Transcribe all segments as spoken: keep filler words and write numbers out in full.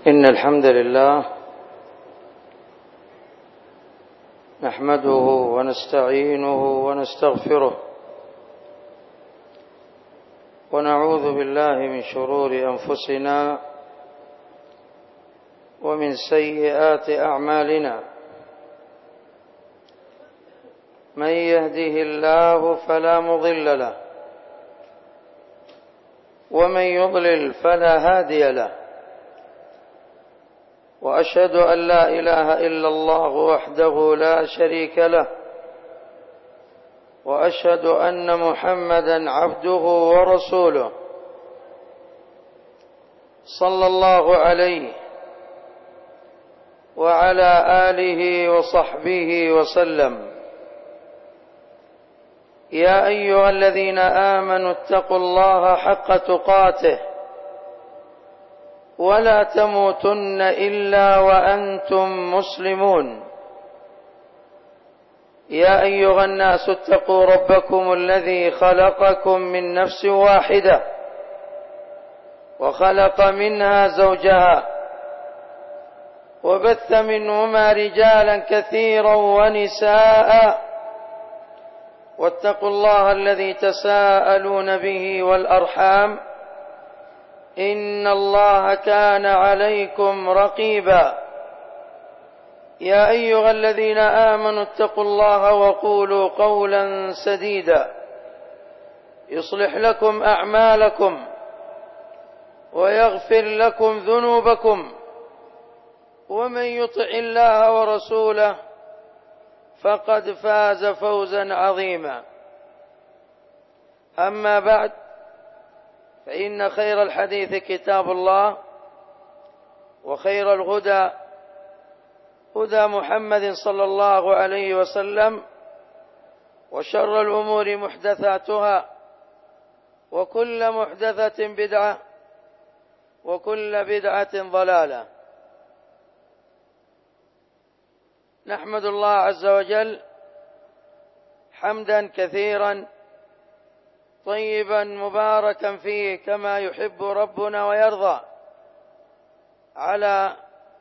إن الحمد لله نحمده ونستعينه ونستغفره ونعوذ بالله من شرور أنفسنا ومن سيئات أعمالنا. من يهده الله فلا مضل له ومن يضلل فلا هادي له، وأشهد أن لا إله إلا الله وحده لا شريك له، وأشهد أن محمدا عبده ورسوله صلى الله عليه وعلى آله وصحبه وسلم. يا أيها الذين آمنوا اتقوا الله حق تقاته ولا تموتن إلا وأنتم مسلمون. يا أيها الناس اتقوا ربكم الذي خلقكم من نفس واحدة وخلق منها زوجها وبث منهما رجالا كثيرا ونساء، واتقوا الله الذي تساءلون به والأرحام إن الله كان عليكم رقيبا. يا أيها الذين آمنوا اتقوا الله وقولوا قولا سديدا يصلح لكم أعمالكم ويغفر لكم ذنوبكم، ومن يطع الله ورسوله فقد فاز فوزا عظيما. أما بعد، فإن خير الحديث كتاب الله، وخير الهدى هدى محمد صلى الله عليه وسلم، وشر الأمور محدثاتها، وكل محدثة بدعة، وكل بدعة ضلالة. نحمد الله عز وجل حمدا كثيرا طيبا مباركا فيه كما يحب ربنا ويرضى، على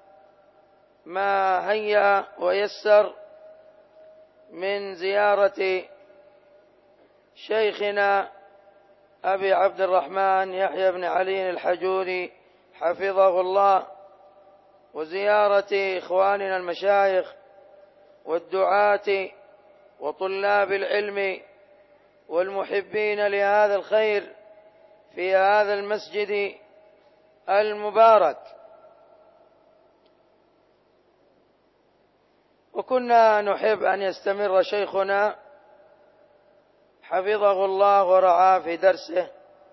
ما هيأ ويسر من زيارة شيخنا أبي عبد الرحمن يحيى بن علي الحجوري حفظه الله، وزيارة إخواننا المشايخ والدعاة وطلاب العلم والمحبين لهذا الخير في هذا المسجد المبارك. وكنا نحب أن يستمر شيخنا حفظه الله ورعاه في درسه،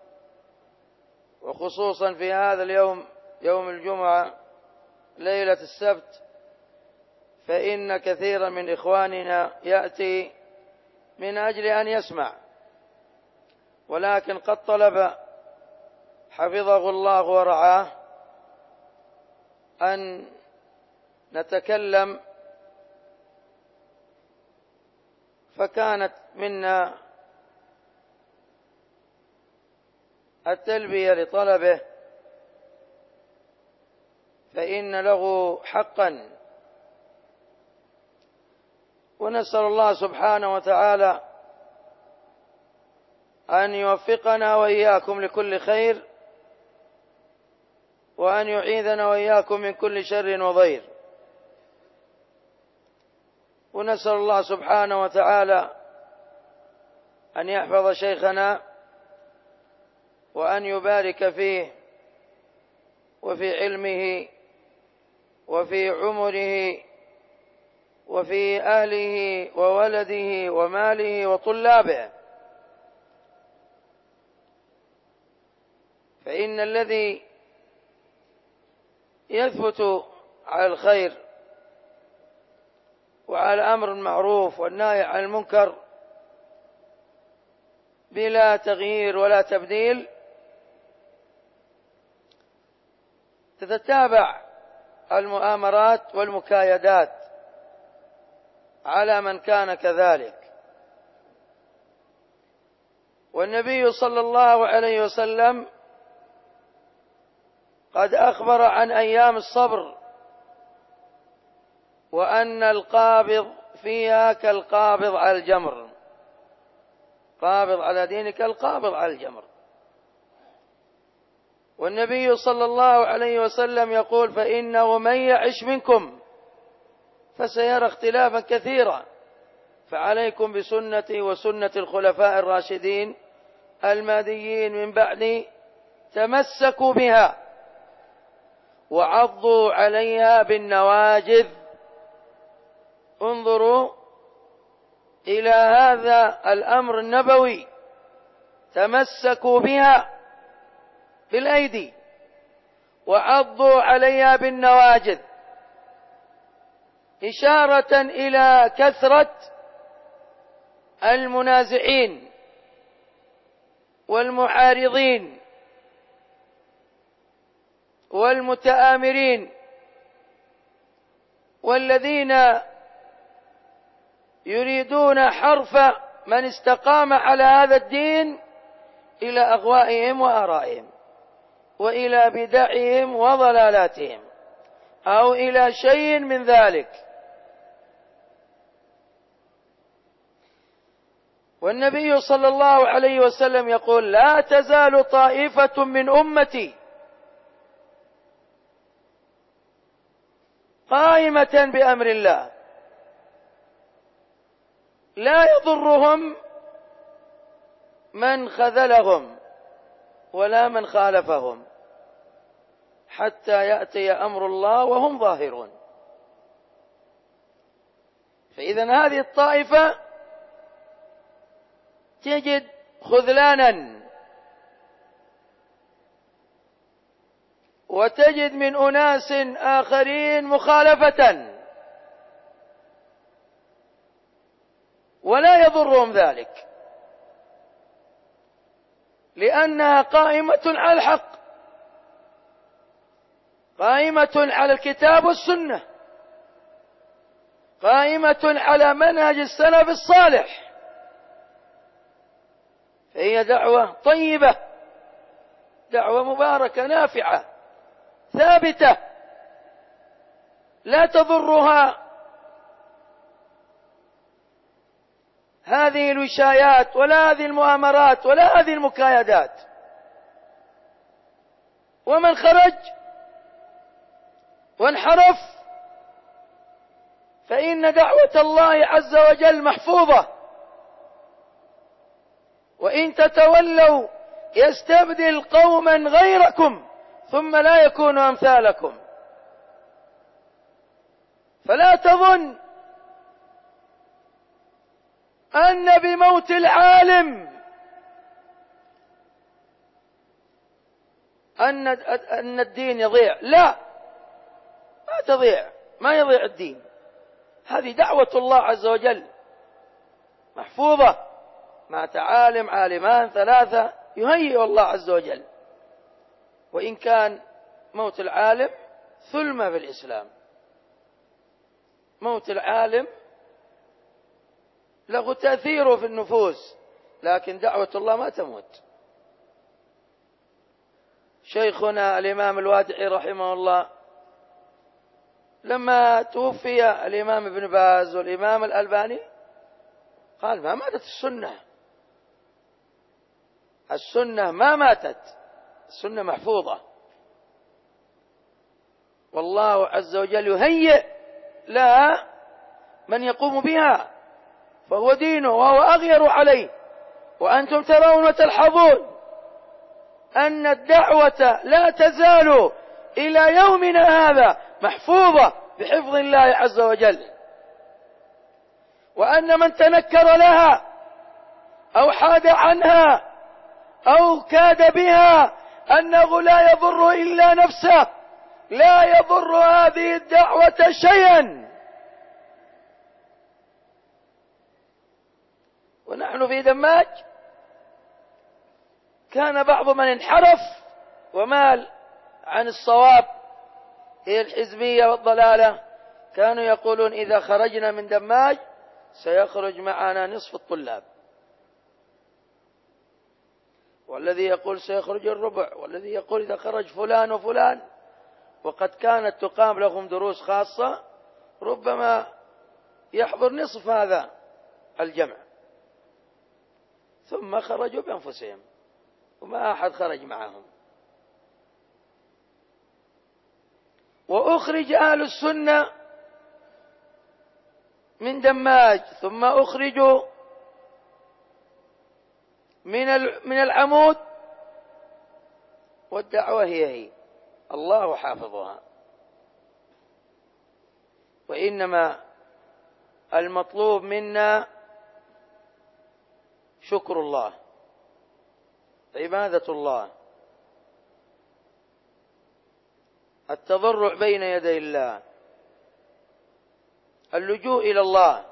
وخصوصا في هذا اليوم يوم الجمعة ليلة السبت، فإن كثيرا من إخواننا يأتي من أجل أن يسمع، ولكن قد طلب حفظه الله ورعاه أن نتكلم، فكانت منا التلبية لطلبه، فإن له حقا. ونسأل الله سبحانه وتعالى أن يوفقنا وإياكم لكل خير، وأن يعيذنا وإياكم من كل شر وضير. ونسأل الله سبحانه وتعالى أن يحفظ شيخنا وأن يبارك فيه وفي علمه وفي عمره وفي أهله وولده وماله وطلابه، فإن الذي يثبت على الخير وعلى الأمر المعروف والنهي عن المنكر بلا تغيير ولا تبديل، تتتابع المؤامرات والمكايدات على من كان كذلك. والنبي صلى الله عليه وسلم قد أخبر عن أيام الصبر، وأن القابض فيها كالقابض على الجمر، قابض على دينك القابض على الجمر. والنبي صلى الله عليه وسلم يقول: فإنه من يعش منكم فسيرى اختلافا كثيرا، فعليكم بسنتي وسنة الخلفاء الراشدين المهديين من بعدي، تمسكوا بها وعضوا عليها بالنواجذ. انظروا إلى هذا الأمر النبوي، تمسكوا بها بالأيدي وعضوا عليها بالنواجذ، إشارة إلى كثرة المنازعين والمعارضين والمتآمرين والذين يريدون حرف من استقام على هذا الدين إلى أغوائهم وآرائهم، وإلى بدعهم وضلالاتهم، أو إلى شيء من ذلك. والنبي صلى الله عليه وسلم يقول: لا تزال طائفة من أمتي قائمة بأمر الله لا يضرهم من خذلهم ولا من خالفهم حتى يأتي أمر الله وهم ظاهرون. فإذن هذه الطائفة تجد خذلانا، وتجد من أناس آخرين مخالفة، ولا يضرهم ذلك، لأنها قائمة على الحق، قائمة على الكتاب والسنة، قائمة على منهج السلف الصالح. فهي دعوة طيبة، دعوة مباركة نافعة ثابتة، لا تضرها هذه الوشايات ولا هذه المؤامرات ولا هذه المكايدات. ومن خرج وانحرف فإن دعوة الله عز وجل محفوظة، وإن تتولوا يستبدل قوما غيركم ثم لا يكونوا أمثالكم. فلا تظن أن بموت العالم أن أن الدين يضيع، لا، ما تضيع، ما يضيع الدين. هذه دعوة الله عز وجل محفوظة مع تعالم عالمان ثلاثة يهيئ الله عز وجل. وإن كان موت العالم ثلمة في الإسلام، موت العالم له تأثيره في النفوس، لكن دعوة الله ما تموت. شيخنا الإمام الوادعي رحمه الله لما توفي الإمام ابن باز والإمام الألباني قال: ما ماتت السنة، السنة ما ماتت، السنة محفوظة، والله عز وجل يهيئ لها من يقوم بها، فهو دينه وهو أغير عليه. وأنتم ترون وتلحظون أن الدعوة لا تزال إلى يومنا هذا محفوظة بحفظ الله عز وجل، وأن من تنكر لها أو حاد عنها أو كاد بها أنه لا يضر إلا نفسه، لا يضر هذه الدعوة شيئا. ونحن في دماج كان بعض من انحرف ومال عن الصواب هي الحزبية والضلالة، كانوا يقولون: إذا خرجنا من دماج سيخرج معنا نصف الطلاب. والذي يقول سيخرج الربع، والذي يقول إذا خرج فلان وفلان، وقد كانت تقام لهم دروس خاصة ربما يحضر نصف هذا الجمع، ثم خرجوا بأنفسهم وما أحد خرج معهم. وأخرج أهل السنة من دماج، ثم أخرجوا من من العمود، والدعوة هي هي، الله حافظها. وإنما المطلوب منا شكر الله، عبادة الله، التضرع بين يدي الله، اللجوء إلى الله،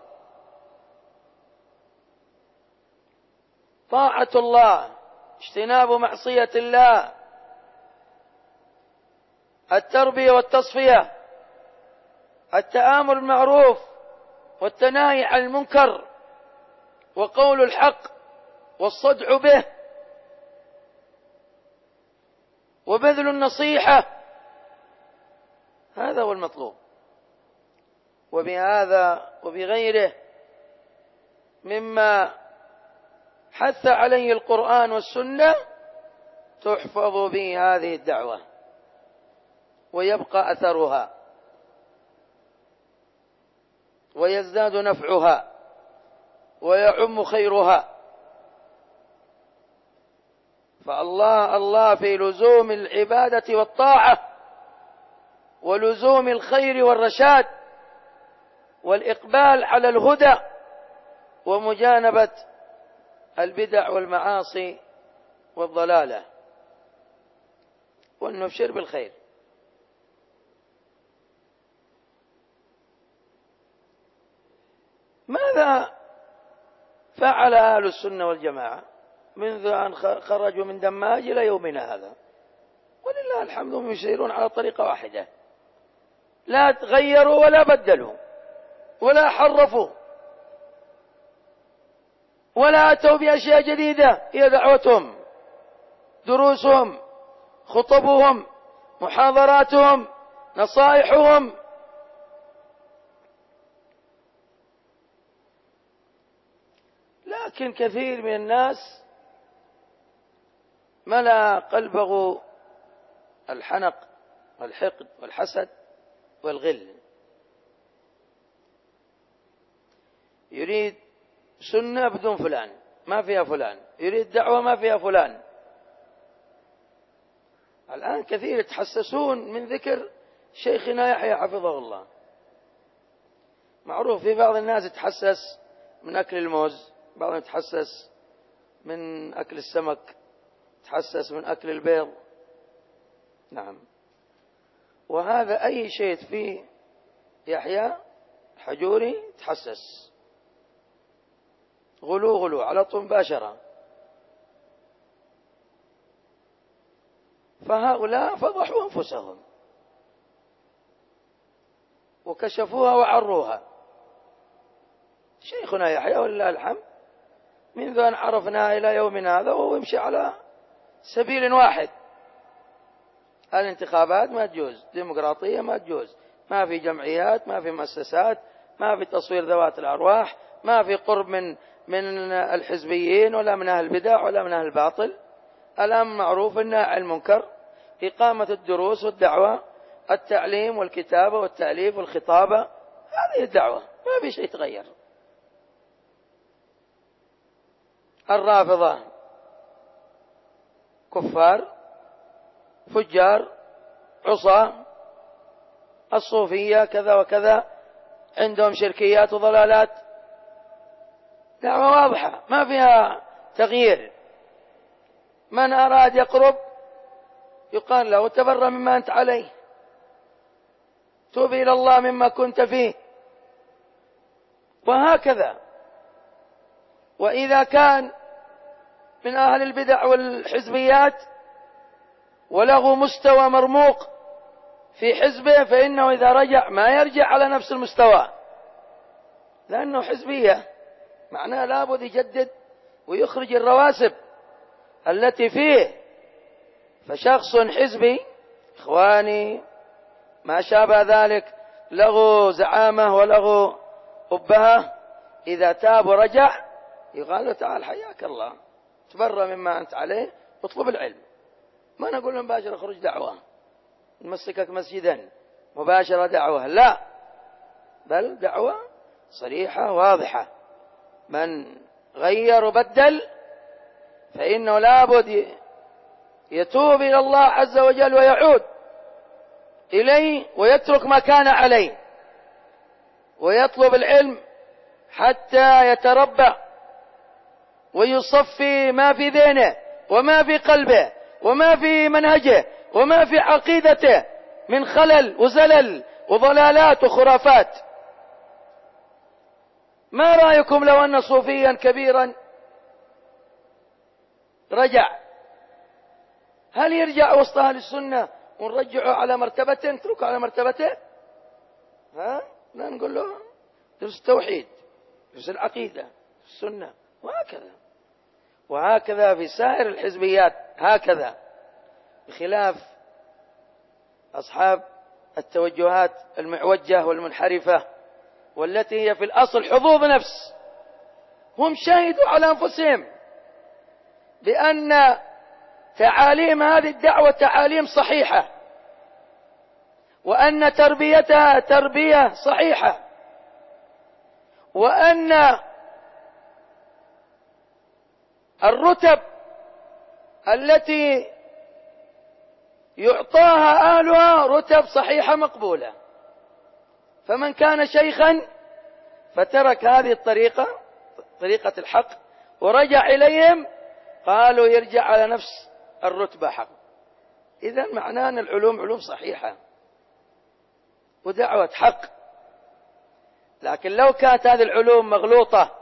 طاعة الله، اجتناب معصية الله، التربية والتصفية، التآمر بالمعروف والتناهي عن المنكر، وقول الحق والصدع به، وبذل النصيحة. هذا هو المطلوب. وبهذا وبغيره مما حث عليه القرآن والسنة تحفظ به هذه الدعوة ويبقى أثرها ويزداد نفعها ويعم خيرها. فالله الله في لزوم العبادة والطاعة ولزوم الخير والرشاد والإقبال على الهدى ومجانبة البدع والمعاصي والضلالة، والنبشر بالخير. ماذا فعل أهل السنة والجماعة منذ أن خرجوا من دماج إلى يومنا هذا؟ ولله الحمد هم يسيرون على طريقة واحدة، لا تغيروا ولا بدلوا ولا حرفوا ولا أتوا بأشياء جديدة. هي دعوتهم، دروسهم، خطبهم، محاضراتهم، نصائحهم. لكن كثير من الناس ملأ قلبه الحنق والحقد والحسد والغل، يريد سنة بدون فلان، ما فيها فلان، يريد دعوة ما فيها فلان. الآن كثير يتحسسون من ذكر شيخنا يحيى حفظه الله. معروف في بعض الناس يتحسس من أكل الموز، بعضهم يتحسس من أكل السمك، يتحسس من أكل البيض. نعم، وهذا أي شيء فيه يحيى حجوري تحسس، غلو غلو على طول مباشرة. فهؤلاء فضحوا أنفسهم وكشفوها وعروها. شيخنا يحيى ولله الحمد منذ أن عرفنا إلى يومنا هذا وهو يمشي على سبيل واحد. الانتخابات ما تجوز، ديمقراطية ما تجوز، ما في جمعيات، ما في مؤسسات، ما في تصوير ذوات الأرواح، ما في قرب من من الحزبيين ولا من أهل البدع ولا من أهل الباطل. الآن معروف النهي عن المنكر، إقامة الدروس والدعوة، التعليم والكتابة والتأليف والخطابة، هذه الدعوة، ما في شيء يتغير. الرافضة كفار فجار عصاة، الصوفية كذا وكذا، عندهم شركيات وضلالات. دعوة واضحة ما فيها تغيير. من أراد يقرب يقال له تبرأ مما أنت عليه، توب إلى الله مما كنت فيه، وهكذا. وإذا كان من أهل البدع والحزبيات وله مستوى مرموق في حزبه، فإنه إذا رجع ما يرجع على نفس المستوى، لأنه حزبية، معناه لابد يجدد ويخرج الرواسب التي فيه. فشخص حزبي إخواني ما شابه ذلك له زعامة وله أبهة، إذا تاب ورجع يقال له تعال حياك الله تبرى مما أنت عليه واطلب العلم. ما نقول له مباشرة خرج دعوة نمسكك مسجدا مباشرة دعوة، لا، بل دعوة صريحة واضحة. من غير وبدل فإنه لابد يتوب إلى الله عز وجل ويعود إليه ويترك ما كان عليه ويطلب العلم حتى يتربى ويصفي ما في ذهنه وما في قلبه وما في منهجه وما في عقيدته من خلل وزلل وضلالات وخرافات. ما رأيكم لو أن صوفيا كبيرا رجع، هل يرجع وسط أهل السنة ونرجعه على مرتبته نتركه على مرتبته؟ ها؟ لا، نقول له درس التوحيد، درس العقيدة، السنة، وهكذا وهكذا في سائر الحزبيات هكذا، بخلاف أصحاب التوجهات المعوجة والمنحرفة والتي هي في الأصل حظوظ نفس. هم شهدوا على أنفسهم بأن تعاليم هذه الدعوة تعاليم صحيحة، وأن تربيتها تربية صحيحة، وأن الرتب التي يعطاها أهلها رتب صحيحة مقبولة. فمن كان شيخا فترك هذه الطريقة طريقة الحق ورجع إليهم قالوا يرجع على نفس الرتبة حق. إذن معناه أن العلوم علوم صحيحة ودعوة حق. لكن لو كانت هذه العلوم مغلوطة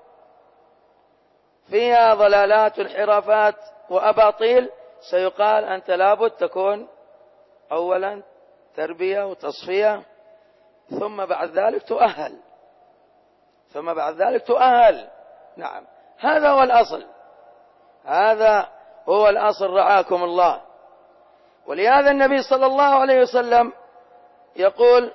فيها ضلالات وانحرافات وأباطيل سيقال أنت لابد تكون أولا تربية وتصفية ثم بعد ذلك تؤهل ثم بعد ذلك تؤهل نعم، هذا هو الأصل، هذا هو الأصل رعاكم الله. ولهذا النبي صلى الله عليه وسلم يقول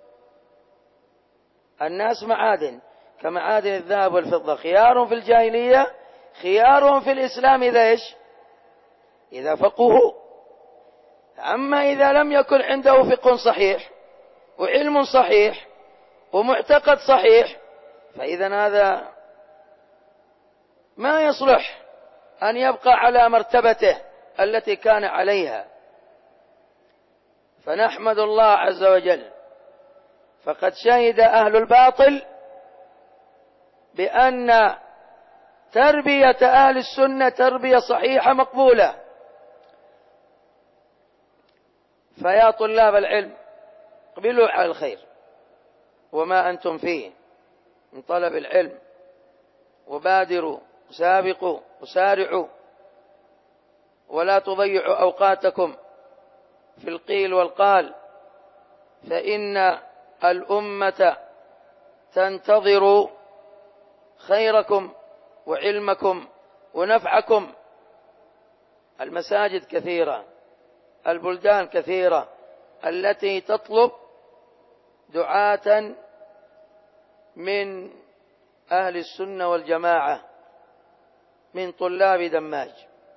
الناس معادن كمعادن الذهب والفضة، خيار في الجاهلية خيارهم في الإسلام إذا إيش؟ إذا فقهوا. أما إذا لم يكن عنده فقه صحيح وعلم صحيح ومعتقد صحيح فإذا هذا ما يصلح أن يبقى على مرتبته التي كان عليها. فنحمد الله عز وجل، فقد شهد أهل الباطل بأن تربية أهل السنة تربية صحيحة مقبولة. فيا طلاب العلم اقبلوا على الخير وما أنتم فيه من طلب العلم، وبادروا وسابقوا وسارعوا، ولا تضيعوا أوقاتكم في القيل والقال، فإن الأمة تنتظر خيركم وعلمكم ونفعكم. المساجد كثيرة، البلدان كثيرة التي تطلب دعاة من أهل السنة والجماعة من طلاب دماج،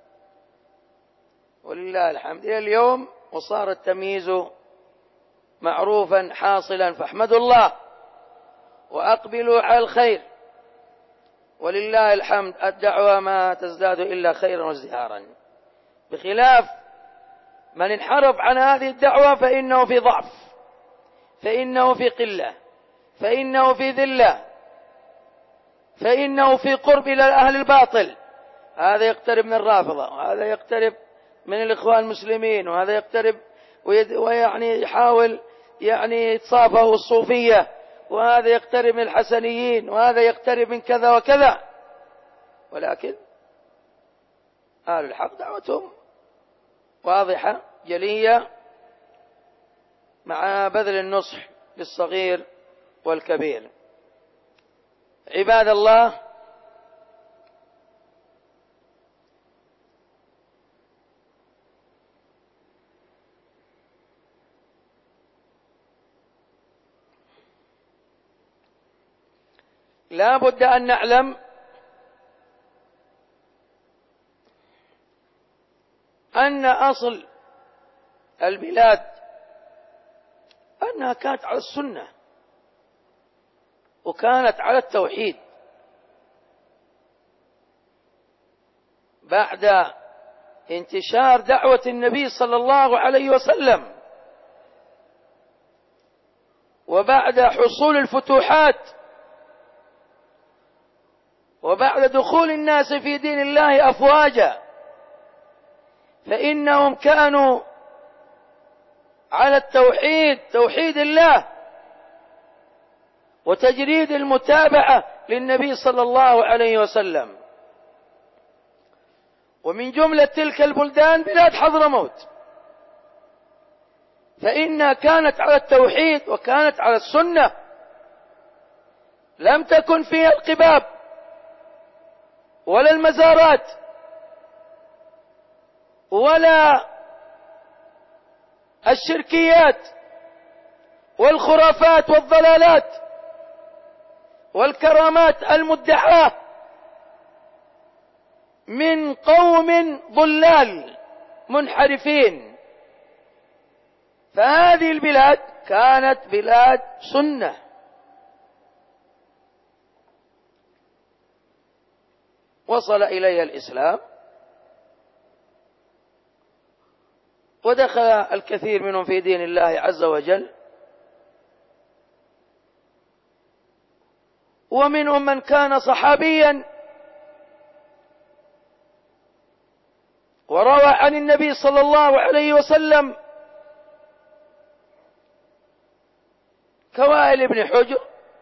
ولله الحمد إلى اليوم وصار التمييز معروفا حاصلا، فاحمدوا الله وأقبلوا على الخير، ولله الحمد الدعوة ما تزداد إلا خيرا وازدهارا، بخلاف من انحرف عن هذه الدعوة فإنه في ضعف، فإنه في قلة، فإنه في ذلة، فإنه في قرب إلى أهل الباطل. هذا يقترب من الرافضة، وهذا يقترب من الإخوان المسلمين، وهذا يقترب ويعني يحاول يعني يتصافه الصوفية، وهذا يقترب من الحسنيين، وهذا يقترب من كذا وكذا. ولكن أهل الحق دعوتهم واضحة جلية مع بذل النصح للصغير والكبير. عباد الله، لا بد أن نعلم أن أصل البلاد أنها كانت على السنة وكانت على التوحيد. بعد انتشار دعوة النبي صلى الله عليه وسلم وبعد حصول الفتوحات وبعد دخول الناس في دين الله أفواجا، فإنهم كانوا على التوحيد، توحيد الله وتجريد المتابعة للنبي صلى الله عليه وسلم. ومن جملة تلك البلدان بلاد حضرموت، فإنها كانت على التوحيد وكانت على السنة، لم تكن فيها القباب ولا المزارات ولا الشركيات والخرافات والضلالات والكرامات المدعاة من قوم ضلال منحرفين. فهذه البلاد كانت بلاد سنة. وصل إليها الإسلام ودخل الكثير منهم في دين الله عز وجل، ومنهم من كان صحابيا وروى عن النبي صلى الله عليه وسلم كوائل بن حجر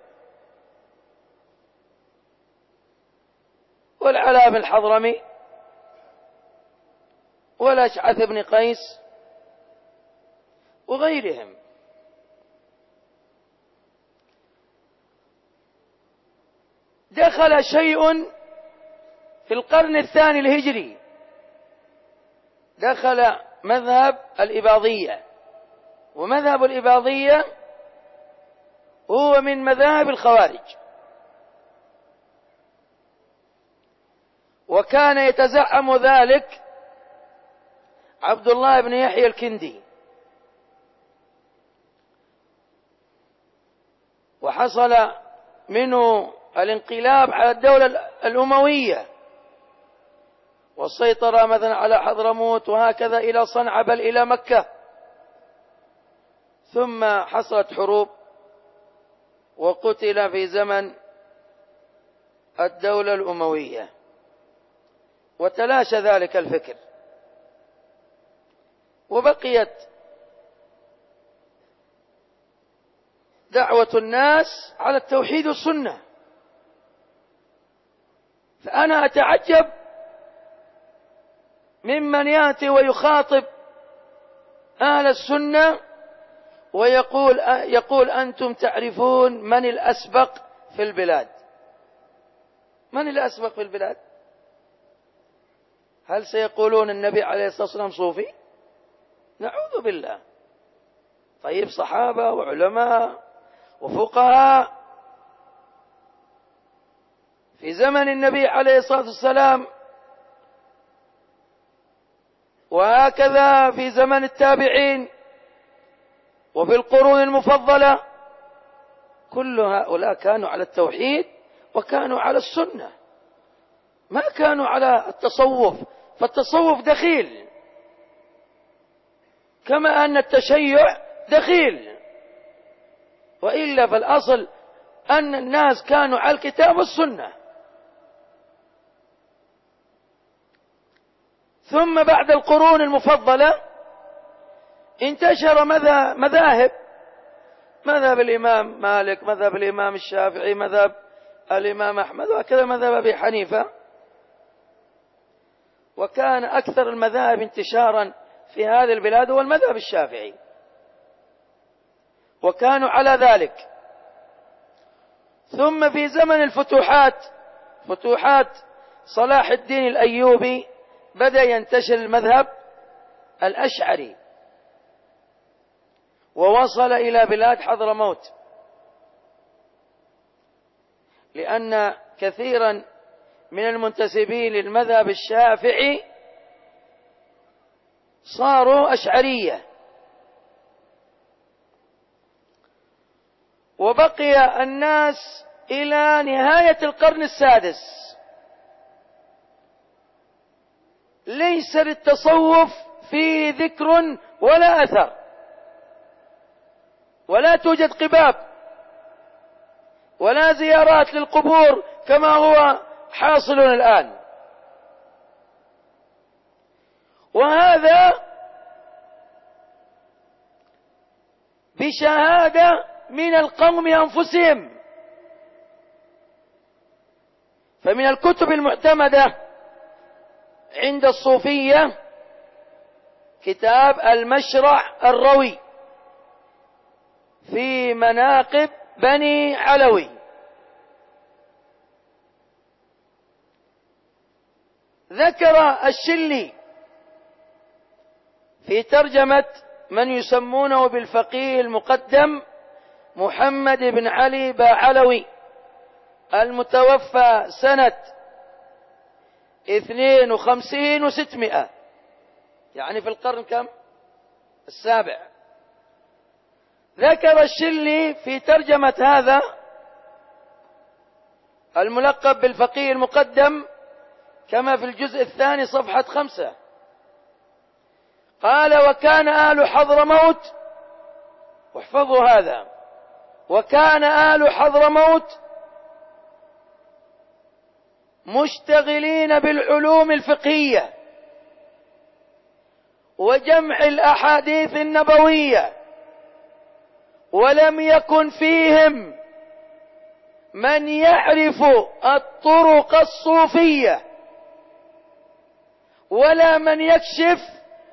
والعلاء بن الحضرمي والأشعث بن قيس وغيرهم. دخل شيء في القرن الثاني الهجري، دخل مذهب الإباضية، ومذهب الإباضية هو من مذاهب الخوارج، وكان يتزعم ذلك عبد الله بن يحيى الكندي. وحصل منه الانقلاب على الدولة الأموية والسيطرة مثلا على حضرموت وهكذا إلى صنعاء بل إلى مكة، ثم حصلت حروب وقتل في زمن الدولة الأموية وتلاشى ذلك الفكر، وبقيت دعوة الناس على التوحيد والسنة. فأنا أتعجب ممن يأتي ويخاطب أهل السنة ويقول يقول أنتم تعرفون من الأسبق في البلاد. من الأسبق في البلاد؟ هل سيقولون النبي عليه الصلاة والسلام صوفي؟ نعوذ بالله. طيب صحابة وعلماء وفقهاء في زمن النبي عليه الصلاة والسلام، وهكذا في زمن التابعين وفي القرون المفضلة، كل هؤلاء كانوا على التوحيد وكانوا على السنة، ما كانوا على التصوف. فالتصوف دخيل كما أن التشيع دخيل، وإلا فالأصل أن الناس كانوا على الكتاب والسنة. ثم بعد القرون المفضلة انتشر مذاهب، مذهب الإمام مالك، مذهب الإمام الشافعي، مذهب الإمام أحمد، وكذا مذهب أبي حنيفة. وكان أكثر المذاهب انتشارا في هذه البلاد هو المذهب الشافعي، وكانوا على ذلك. ثم في زمن الفتوحات، فتوحات صلاح الدين الأيوبي، بدأ ينتشر المذهب الأشعري ووصل إلى بلاد حضرموت. لأن كثيرا من المنتسبين للمذهب الشافعي صاروا أشعرية، وبقي الناس إلى نهاية القرن السادس ليس للتصوف فيه ذكر ولا أثر، ولا توجد قباب ولا زيارات للقبور كما هو حاصل الآن. وهذا بشهادة من القوم أنفسهم. فمن الكتب المعتمدة عند الصوفية كتاب المشرع الروي في مناقب بني علوي، ذكر الشلي في ترجمة من يسمونه بالفقيه المقدم محمد بن علي باعلوي المتوفى سنة اثنين وخمسين وستمائة، يعني في القرن كم؟ السابع. ذكر الشلي في ترجمة هذا الملقب بالفقيه المقدم كما في الجزء الثاني صفحة خمسة، قال: وكان آل حضرموت، واحفظوا هذا، وكان آل حضرموت مشتغلين بالعلوم الفقهية وجمع الأحاديث النبوية، ولم يكن فيهم من يعرف الطرق الصوفية ولا من يكشف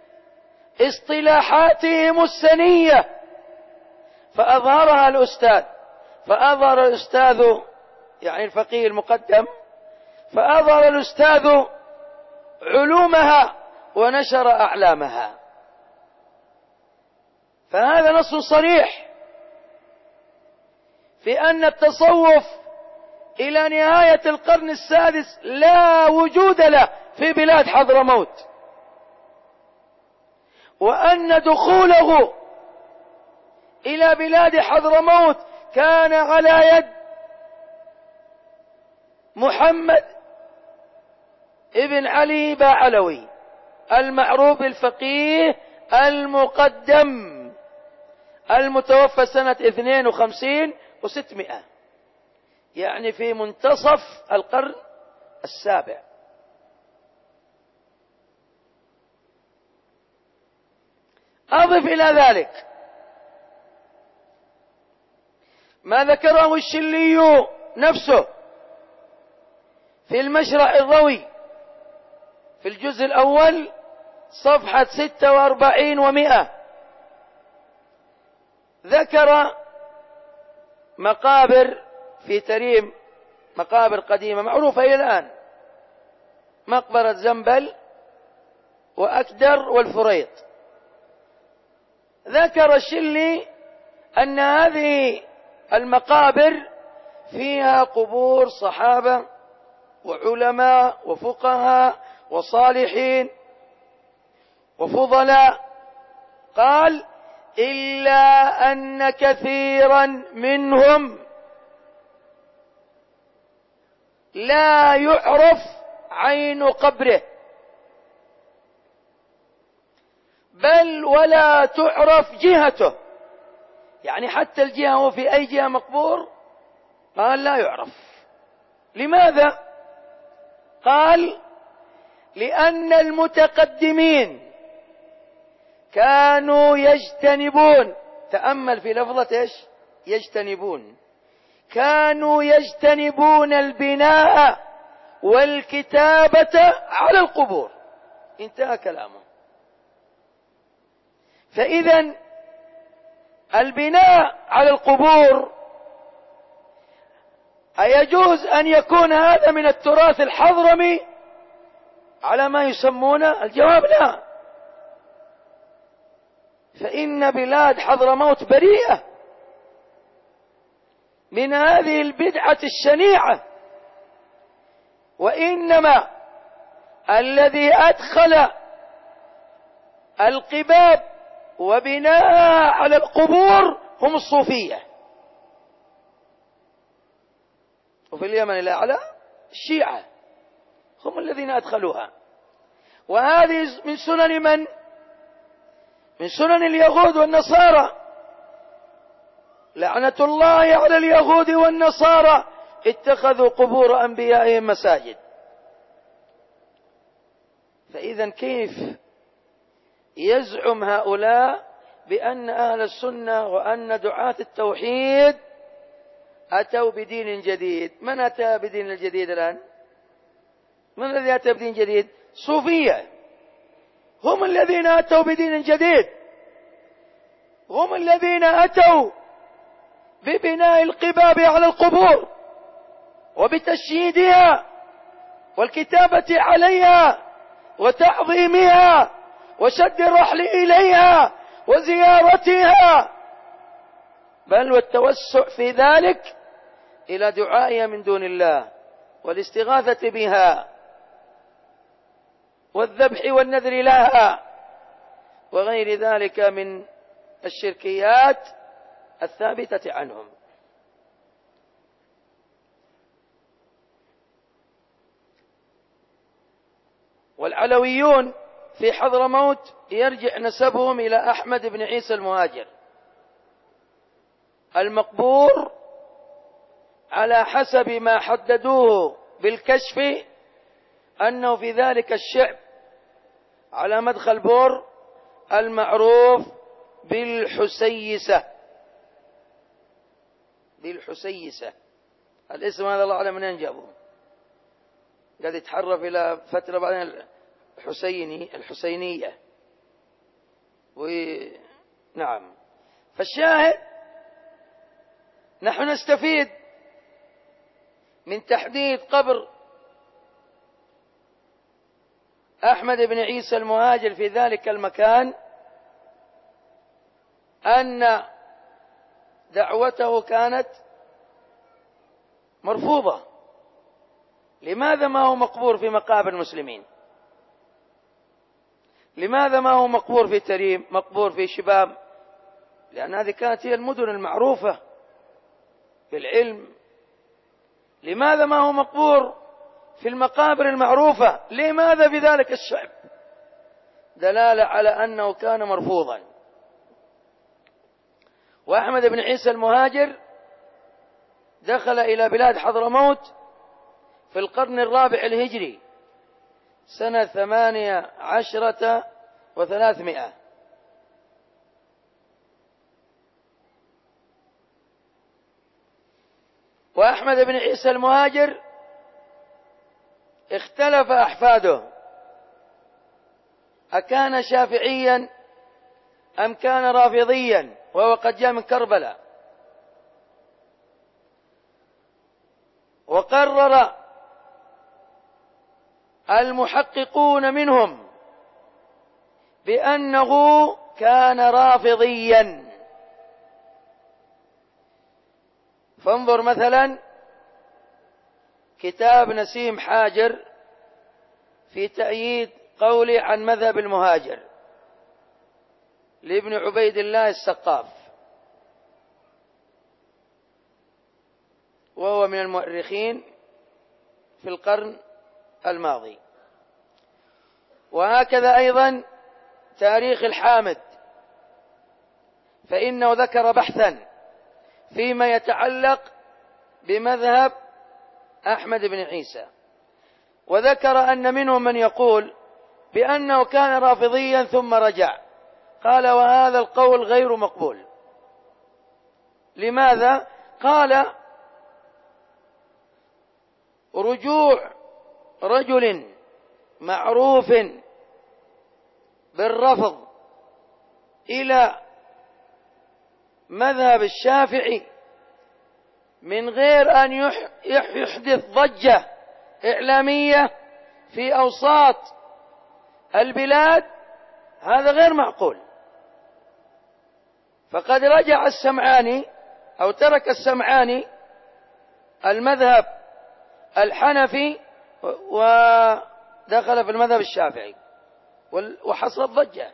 اصطلاحاتهم السنية. فأظهرها الأستاذ فأظهر الأستاذ يعني الفقيه المقدم فأظهر الأستاذ علومها ونشر أعلامها. فهذا نص صريح في أن التصوف إلى نهاية القرن السادس لا وجود له في بلاد حضرموت، وأن دخوله إلى بلاد حضرموت كان على يد محمد ابن علي باعلوي المعروف بالفقيه المقدم المتوفى سنة اثنين وخمسين وستمائة، يعني في منتصف القرن السابع. أضف إلى ذلك ما ذكره الشلي نفسه في المشرع الروي في الجزء الأول صفحة ستة وأربعين ومئة، ذكر مقابر في تريم، مقابر قديمة معروفة إلى الآن، مقبرة زنبل وأكدر والفريط. ذكر الشلي أن هذه المقابر فيها قبور صحابة وعلماء وفقهاء وصالحين وفضلاء، قال: إلا أن كثيرا منهم لا يعرف عين قبره، بل ولا تعرف جهته، يعني حتى الجهة هو في أي جهة مقبور، قال لا يعرف. لماذا؟ قال: لأن المتقدمين كانوا يجتنبون، تأمل في لفظة إيش؟ يجتنبون، كانوا يجتنبون البناء والكتابة على القبور. انتهى كلامه. فإذا البناء على القبور أيجوز أن يكون هذا من التراث الحضرمي على ما يسمونه؟ الجواب لا، فإن بلاد حضرموت بريئة من هذه البدعة الشنيعة. وإنما الذي أدخل القباب وبناء على القبور هم الصوفية، وفي اليمن الأعلى الشيعة هم الذين أدخلوها. وهذه من سنن من؟ من سنن اليهود والنصارى، لعنة الله على اليهود والنصارى، اتخذوا قبور أنبيائهم مساجد. فإذا كيف يزعم هؤلاء بأن أهل السنة وأن دعاة التوحيد أتوا بدين جديد؟ من أتى بدين الجديد الآن؟ من الذي أتى بدين جديد؟ صوفية، هم الذين أتوا بدين جديد، هم الذين أتوا ببناء القباب على القبور وبتشييدها والكتابة عليها وتعظيمها وشد الرحل إليها وزيارتها، بل والتوسع في ذلك إلى دعائها من دون الله والاستغاثة بها والذبح والنذر لها وغير ذلك من الشركيات الثابتة عنهم. والعلويون في حضرموت يرجع نسبهم إلى أحمد بن عيسى المهاجر المقبور على حسب ما حددوه بالكشف أنه في ذلك الشعب على مدخل بور المعروف بالحسيسة. بالحسيسة الاسم هذا الله أعلم من أين جابوه، قد يتحرف إلى فترة بعدين الحسيني الحسينية. ونعم، فالشاهد نحن نستفيد من تحديد قبر أحمد بن عيسى المهاجر في ذلك المكان أن دعوته كانت مرفوضة. لماذا ما هو مقبور في مقابر المسلمين؟ لماذا ما هو مقبور في تريم، مقبور في شباب؟ لأن هذه كانت هي المدن المعروفة بالعلم. لماذا ما هو مقبور في المقابر المعروفة؟ لماذا بذلك الشعب؟ دلالة على أنه كان مرفوضا. وأحمد بن عيسى المهاجر دخل إلى بلاد حضرموت في القرن الرابع الهجري سنة ثمانية عشرة وثلاثمائة، وأحمد بن عيسى المهاجر اختلف أحفاده أكان شافعيا أم كان رافضيا، وهو قد جاء من كربلاء. وقرر المحققون منهم بأنه كان رافضيا. فانظر مثلا كتاب نسيم حاجر في تأييد قولي عن مذهب المهاجر لابن عبيد الله السقاف، وهو من المؤرخين في القرن الماضي. وهكذا أيضا تاريخ الحامد، فإنه ذكر بحثا فيما يتعلق بمذهب أحمد بن عيسى، وذكر أن منهم من يقول بأنه كان رافضيا ثم رجع. قال وهذا القول غير مقبول. لماذا؟ قال رجوع رجل معروف بالرفض إلى مذهب الشافعي من غير أن يحدث ضجة إعلامية في أوساط البلاد، هذا غير معقول. فقد رجع السمعاني أو ترك السمعاني المذهب الحنفي ودخل في المذهب الشافعي وحصلت ضجة.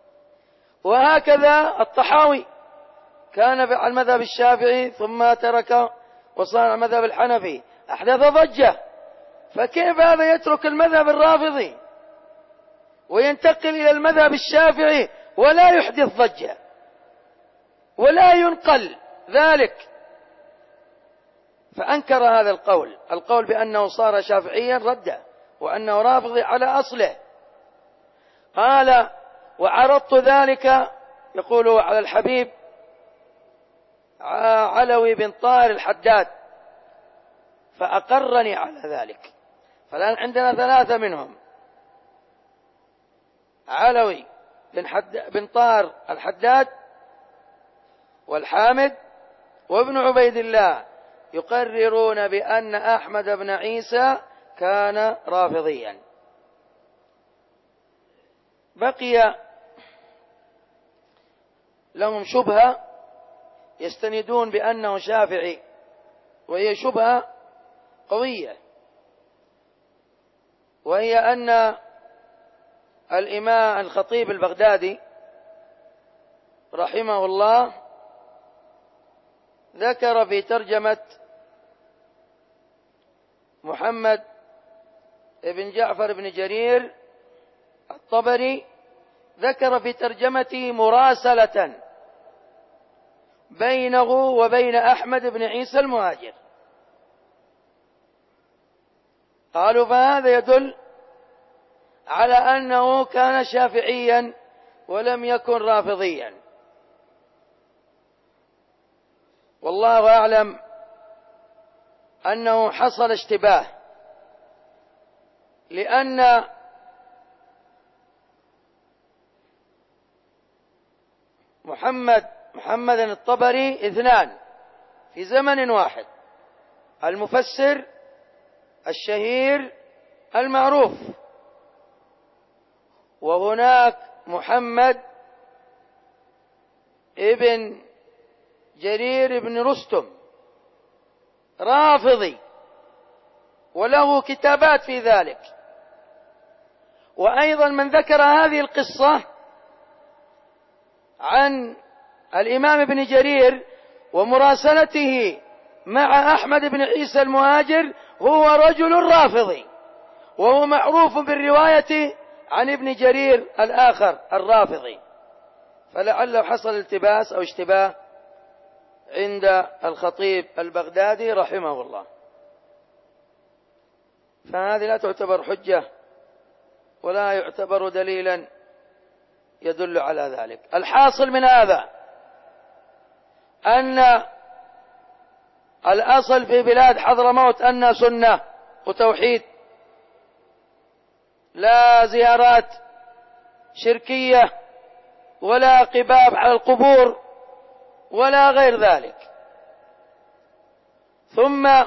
وهكذا الطحاوي كان على المذهب الشافعي ثم ترك وصار على المذهب الحنفي، أحدث ضجة. فكيف هذا يترك المذهب الرافضي وينتقل إلى المذهب الشافعي ولا يحدث ضجة ولا ينقل ذلك؟ فأنكر هذا القول، القول بأنه صار شافعيا رده وأنه رافضي على أصله. قال: وعرضت ذلك، يقول على الحبيب علوي بن طاهر الحداد، فأقرني على ذلك. فالآن عندنا ثلاثة منهم: علوي بن, حد... بن طاهر الحداد والحامد وابن عبيد الله يقررون بأن أحمد بن عيسى كان رافضيا. بقي لهم شبهة يستندون بأنه شافعي، وهي شبهة قوية، وهي أن الإمام الخطيب البغدادي رحمه الله ذكر في ترجمة محمد بن جعفر بن جرير الطبري، ذكر في ترجمته مراسلة بينه وبين أحمد بن عيسى المهاجر. قالوا فهذا يدل على أنه كان شافعيا ولم يكن رافضيا. والله أعلم أنه حصل اشتباه، لأن محمد محمد الطبري اثنان في زمن واحد: المفسر الشهير المعروف، وهناك محمد ابن جرير بن رستم رافضي وله كتابات في ذلك. وأيضا من ذكر هذه القصة عن الإمام ابن جرير ومراسلته مع أحمد بن عيسى المهاجر هو رجل رافضي، وهو معروف بالرواية عن ابن جرير الآخر الرافضي، فلعله حصل التباس أو اشتباه عند الخطيب البغدادي رحمه الله. فهذه لا تعتبر حجة ولا يعتبر دليلا يدل على ذلك. الحاصل من هذا أن الأصل في بلاد حضرموت أن سنة وتوحيد، لا زيارات شركية ولا قباب على القبور ولا غير ذلك. ثم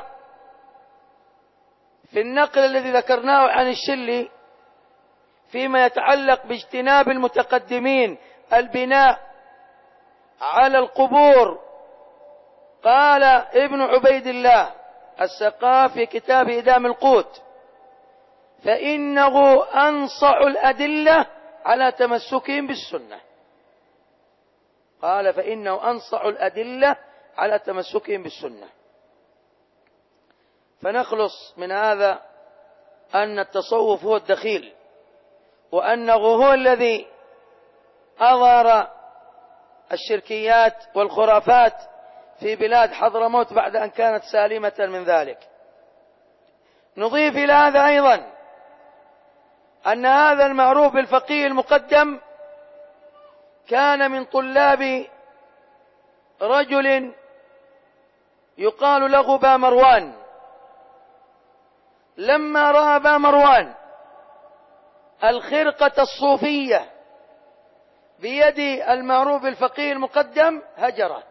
في النقل الذي ذكرناه عن الشلي فيما يتعلق باجتناب المتقدمين البناء على القبور، قال ابن عبيد الله السقاف في كتاب إدام القوت: فإنه أنصع الأدلة على تمسكهم بالسنة. قال فإنه أنصع الأدلة على تمسكهم بالسنة. فنخلص من هذا أن التصوف هو الدخيل، وأنه هو الذي أظهر الشركيات والخرافات في بلاد حضرموت بعد أن كانت سالمة من ذلك. نضيف إلى هذا أيضا أن هذا المعروف بالفقيه المقدم كان من طلاب رجل يقال له با مروان. لما رأى با مروان الخرقة الصوفية بيد المعروف بالفقيه المقدم هجره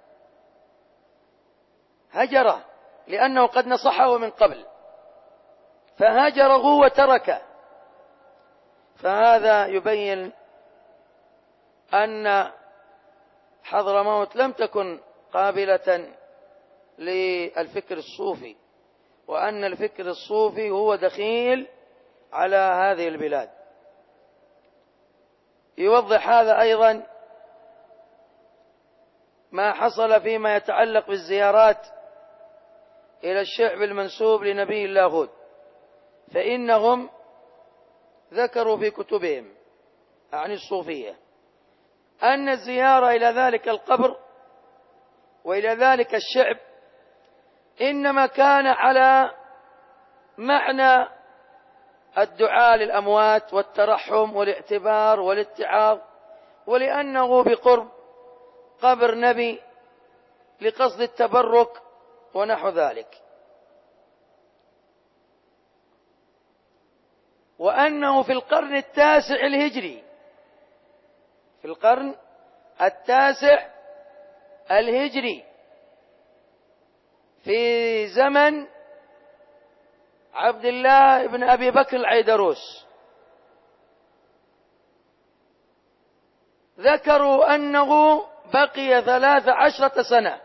هجره لأنه قد نصحه من قبل، فهجره وتركه. فهذا يبين أن حضرموت لم تكن قابلة للفكر الصوفي، وأن الفكر الصوفي هو دخيل على هذه البلاد. يوضح هذا أيضا ما حصل فيما يتعلق بالزيارات إلى الشعب المنسوب لنبي الله هود، فإنهم ذكروا في كتبهم عن الصوفية أن الزيارة إلى ذلك القبر وإلى ذلك الشعب إنما كان على معنى الدعاء للأموات والترحم والاعتبار والاتعاظ، ولأنه بقرب قبر نبي لقصد التبرك ونحو ذلك، وأنه في القرن التاسع الهجري في القرن التاسع الهجري في زمن عبد الله بن أبي بكر العيدروس ذكروا أنه بقي ثلاث عشرة سنة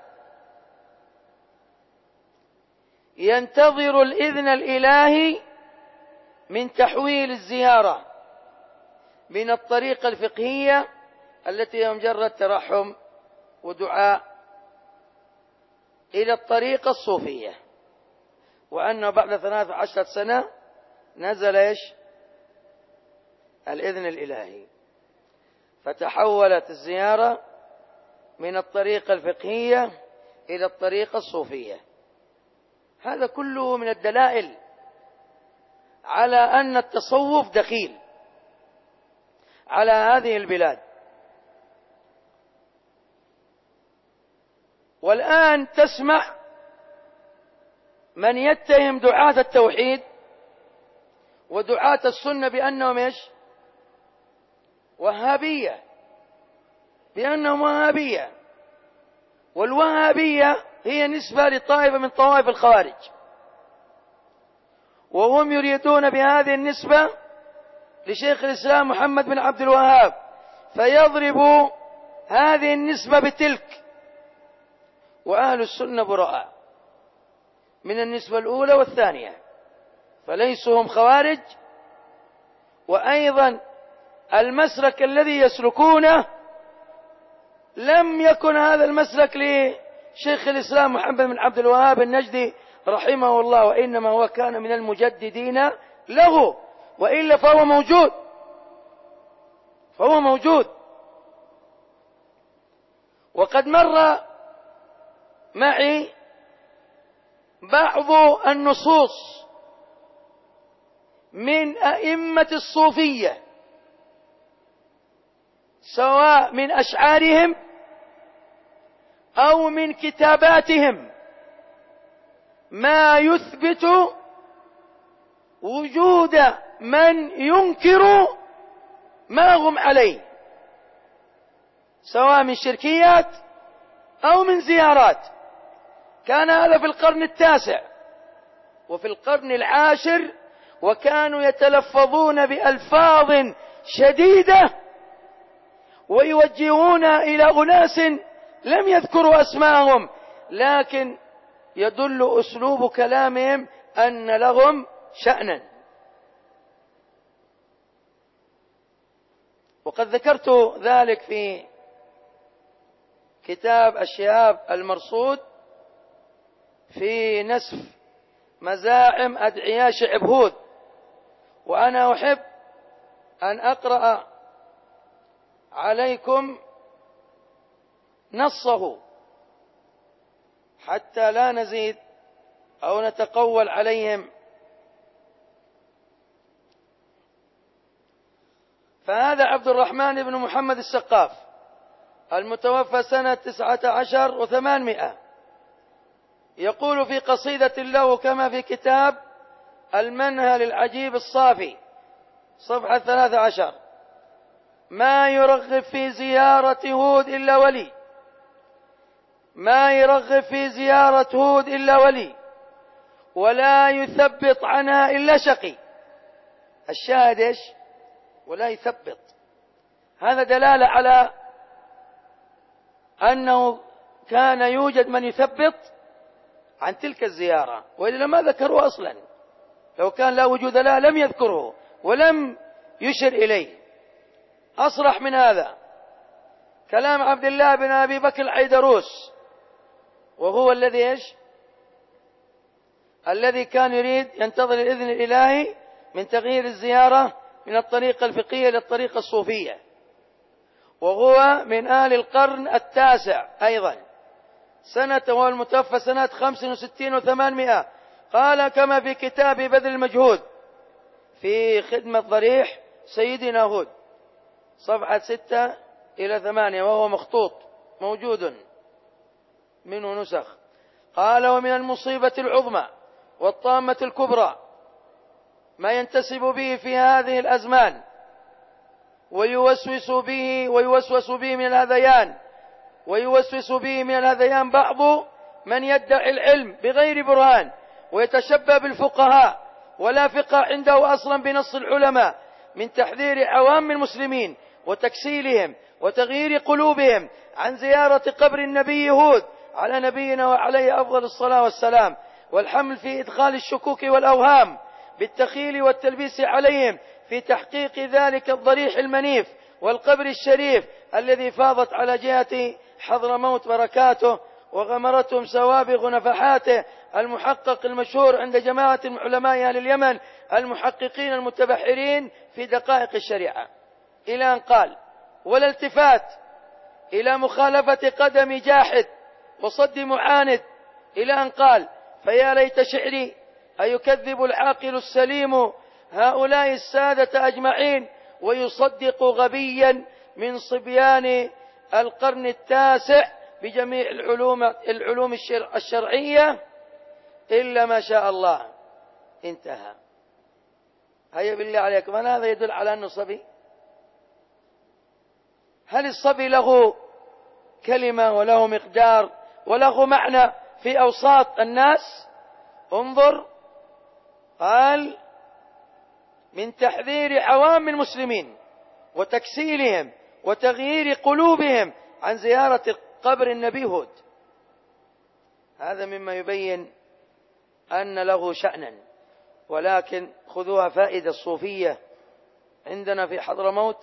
ينتظر الإذن الإلهي من تحويل الزيارة من الطريقة الفقهية التي هي مجرد ترحم ودعاء إلى الطريقة الصوفية، وأنه بعد ثلاث عشرة سنة نزل إيش؟ الإذن الإلهي، فتحولت الزيارة من الطريقة الفقهية إلى الطريقة الصوفية. هذا كله من الدلائل على أن التصوف دخيل على هذه البلاد. والآن تسمع من يتهم دعاة التوحيد ودعاة السنة بأنهم إيش؟ وهابية، بأنهم وهابية، والوهابية هي نسبة لطائفة من طوائف الخوارج، وهم يريدون بهذه النسبة لشيخ الإسلام محمد بن عبد الوهاب، فيضرب هذه النسبة بتلك، وأهل السنة براء من النسبة الأولى والثانية، فليسوا هم خوارج. وأيضا المسلك الذي يسلكونه لم يكن هذا المسلك لشيخ الإسلام محمد بن عبد الوهاب النجدي رحمه الله، وإنما هو كان من المجددين له، وإلا فهو موجود فهو موجود وقد مر معي بعض النصوص من أئمة الصوفية، سواء من أشعارهم أو من كتاباتهم، ما يثبت وجود من ينكر ما هم عليه، سواء من شركيات أو من زيارات. كان هذا في القرن التاسع وفي القرن العاشر، وكانوا يتلفظون بألفاظ شديدة ويوجهون إلى أناس لم يذكروا أسماءهم، لكن يدل أسلوب كلامهم أن لهم شأنا. وقد ذكرت ذلك في كتاب الشهاب المرصود في نسف مزاعم أدعياء شعب هود، وأنا أحب أن أقرأ عليكم نصه حتى لا نزيد أو نتقول عليهم. فهذا عبد الرحمن بن محمد السقاف المتوفى سنة تسعة عشر وثمانمائة، يقول في قصيدة له كما في كتاب المنهل العجيب الصافي صفحة ثلاثة عشر: ما يرغب في زيارة هود إلا ولي، ما يرغب في زيارة هود إلا ولي، ولا يثبط عنها إلا شقي. الشاهد إيش؟ ولا يثبط. هذا دلالة على أنه كان يوجد من يثبط عن تلك الزيارة، وإلا ما ذكروا أصلا. لو كان لا وجود له لم يذكره ولم يشر إليه. أصرح من هذا كلام عبد الله بن أبي بكر العيدروس، وهو الذي إيش؟ الذي كان يريد ينتظر الإذن الإلهي من تغيير الزيارة من الطريقة الفقهية للطريقة الصوفية، وهو من أهل القرن التاسع أيضا، سنة وهو المتوفى سنة خمس وستين وثمانمائة. قال كما في كتاب بذل المجهود في خدمة ضريح سيدنا هود، صفحة ستة إلى ثمانية، وهو مخطوط موجود منه نسخ. قال ومن المصيبة العظمى والطامة الكبرى ما ينتسب به في هذه الأزمان ويوسوس به ويوسوس به من الهذيان ويوسوس به من الهذيان بعض من يدعي العلم بغير برهان ويتشبه بالفقهاء ولا فقه عنده أصلا بنص العلماء، من تحذير عوام المسلمين وتكسيلهم وتغيير قلوبهم عن زيارة قبر النبي هود على نبينا وعليه أفضل الصلاة والسلام، والحمل في إدخال الشكوك والأوهام بالتخيل والتلبيس عليهم في تحقيق ذلك الضريح المنيف والقبر الشريف الذي فاضت على جهة حضرموت بركاته وغمرتهم سوابغ نفحاته، المحقق المشهور عند جماعة علماء أهل اليمن المحققين المتبحرين في دقائق الشريعة، إلى أن قال ولا التفات إلى مخالفة قدم جاحد وصد معاند، إلى أن قال فيا ليت شعري أيكذب العاقل السليم هؤلاء السادة أجمعين ويصدق غبيا من صبيان القرن التاسع بجميع العلوم العلوم الشرعية إلا ما شاء الله. انتهى. هيا بالله عليكم، هل هذا يدل على أنه صبي؟ هل الصبي له كلمة وله مقدار وله معنى في أوساط الناس؟ انظر، قال من تحذير عوام المسلمين وتكسيلهم وتغيير قلوبهم عن زيارة قبر النبي هود. هذا مما يبين أن له شأنا، ولكن خذوها فائدة الصوفية عندنا في حضرموت،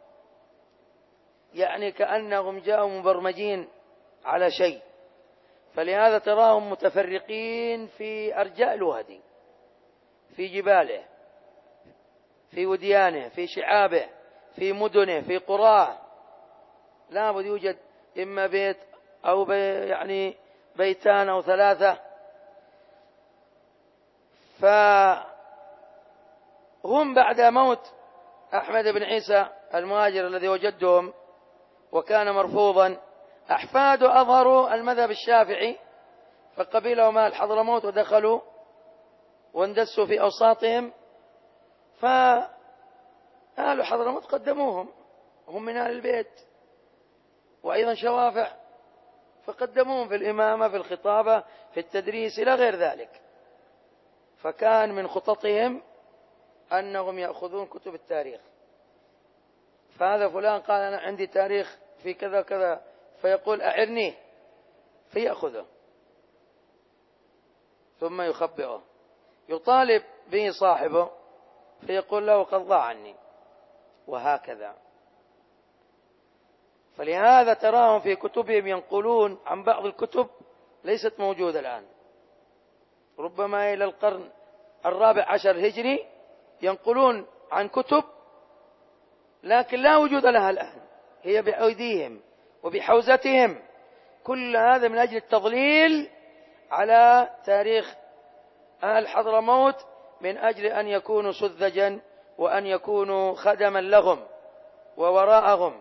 يعني كأنهم جاءوا مبرمجين على شيء، فلهذا تراهم متفرقين في أرجاء الوادي، في جباله، في وديانه، في شعابه، في مدنه، في قراه، لا بد يوجد إما بيت أو بي يعني بيتان أو ثلاثة. فهم بعد موت أحمد بن عيسى المهاجر الذي وجدهم وكان مرفوضا، أحفاده أظهروا المذهب الشافعي فقبلوا مال حضرموت ودخلوا واندسوا في أوساطهم، فأهل حضرموت قدموهم، هم من أهل البيت وأيضا شوافع، فقدموهم في الإمامة، في الخطابة، في التدريس إلى غير ذلك. فكان من خططهم أنهم يأخذون كتب التاريخ، فهذا فلان قال أنا عندي تاريخ في كذا كذا، فيقول أعرنيه فيأخذه ثم يخبئه، يطالب به صاحبه فيقول له قد ضاع عني، وهكذا. فلهذا تراهم في كتبهم ينقلون عن بعض الكتب ليست موجودة الآن، ربما إلى القرن الرابع عشر هجري ينقلون عن كتب لكن لا وجود لها الآن، هي بأيديهم وبحوزتهم. كل هذا من أجل التضليل على تاريخ أهل حضرموت، من أجل أن يكونوا سذجا وأن يكونوا خدما لهم ووراءهم.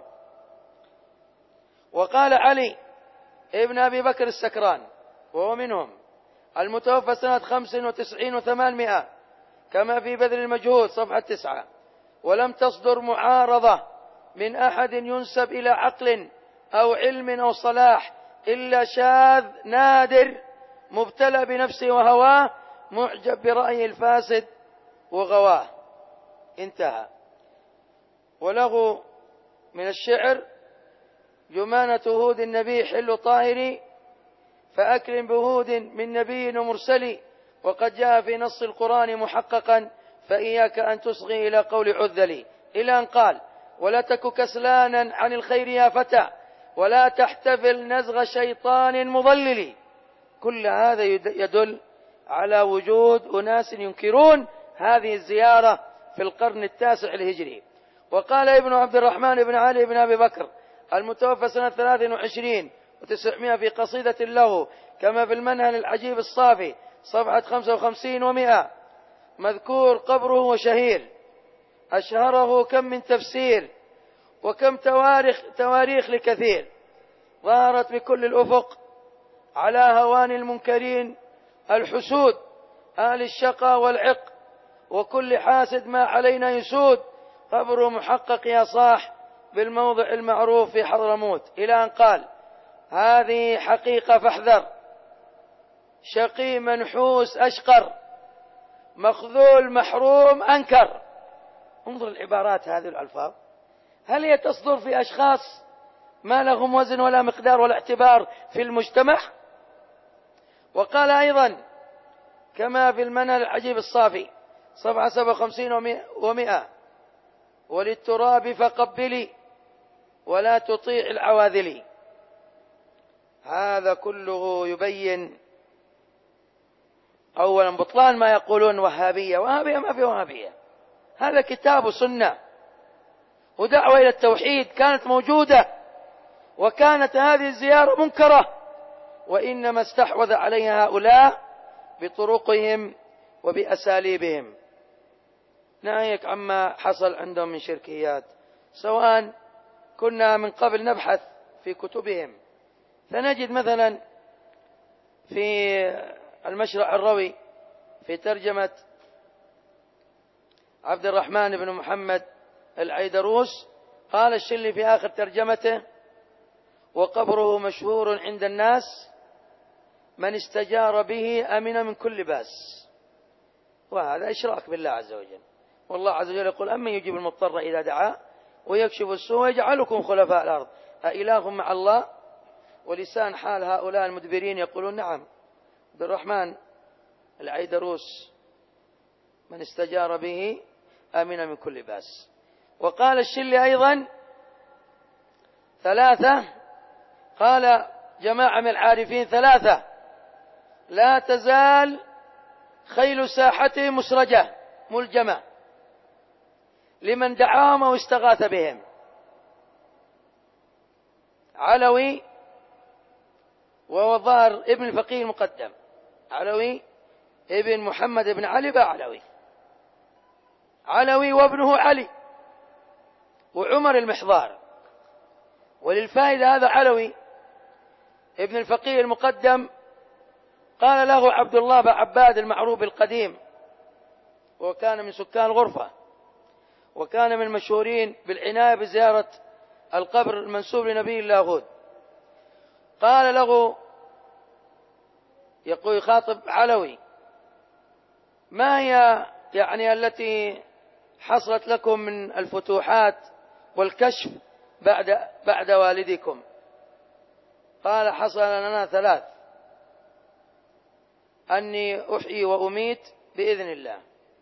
وقال علي ابن أبي بكر السكران وهو منهم، المتوفى سنة خمس وتسعين وثمانمائة، كما في بذل المجهود صفحة تسعة، ولم تصدر معارضة من أحد ينسب إلى عقل أو علم أو صلاح إلا شاذ نادر مبتلى بنفسه وهواه معجب برأيه الفاسد وغواه. انتهى. وله من الشعر جمانة هود النبي حل طاهري فأكرم بهود من نبي ومرسل، وقد جاء في نص القرآن محققا، فإياك أن تصغي إلى قول عذلي، إلى أن قال: ولا تك كسلانا عن الخير يا فتى، ولا تحتفل نزغ شيطان مضلل. كل هذا يدل على وجود أناس ينكرون هذه الزيارة في القرن التاسع الهجري. وقال ابن عبد الرحمن بن علي بن أبي بكر المتوفى سنة ثلاث وعشرين وتسعمائة في قصيدة له كما في المنهل العجيب الصافي صفحة خمسة وخمسين ومئة: مذكور قبره وشهير، أشهره كم من تفسير، وكم تواريخ, تواريخ لكثير، ظهرت بكل الأفق على هوان المنكرين الحسود، أهل الشقى والعق، وكل حاسد ما علينا يسود. قبر محقق يا صاح بالموضع المعروف في حضرموت، إلى أن قال: هذه حقيقة فاحذر، شقي منحوس أشقر، مخذول محروم أنكر. انظر العبارات هذه الألفاظ، هل هي تصدر في أشخاص ما لهم وزن ولا مقدار ولا اعتبار في المجتمع؟ وقال أيضا كما في المنهل العجيب الصافي صفحة سبعة وخمسين ومئة: وللتراب فقبلي ولا تطيع العواذلي. هذا كله يبين أولا بطلان ما يقولون وهابية. وهابية ما في وهابية، هذا كتاب وسنة ودعوة إلى التوحيد كانت موجودة، وكانت هذه الزيارة منكرة، وإنما استحوذ عليها هؤلاء بطرقهم وبأساليبهم. ناهيك عما حصل عندهم من شركيات، سواء كنا من قبل نبحث في كتبهم فنجد مثلا في المشرع الروي في ترجمة عبد الرحمن بن محمد العيدروس، قال الشلي في آخر ترجمته: وقبره مشهور عند الناس، من استجار به أمن من كل باس. وهذا إشراك بالله عز وجل، والله عز وجل يقول: أمن يجيب المضطر إذا دعاه ويكشف السوء ويجعلكم خلفاء الأرض أإله مع الله؟ ولسان حال هؤلاء المدبرين يقولون: نعم، عبد الرحمن العيدروس من استجار به آمن من كل باس. وقال الشلي أيضا ثلاثة، قال جماعة من العارفين ثلاثة: لا تزال خيل ساحته مسرجة ملجمة لمن دعاهم أو استغاث بهم: علوي، وهو ظاهر ابن الفقيه المقدم، علوي ابن محمد بن علي بعلوي، علوي وابنه علي، وعمر المحضار. وللفائدة هذا علوي ابن الفقيه المقدم قال له عبد الله بن عباد المعروف القديم، وكان من سكان الغرفة، وكان من المشهورين بالعناية بزيارة القبر المنسوب لنبي الله هود. قال له، يقول يخاطب علوي: ما هي يعني التي حصلت لكم من الفتوحات والكشف بعد بعد والدكم؟ قال: حصل لنا ثلاث: أني أحيي وأميت بإذن الله،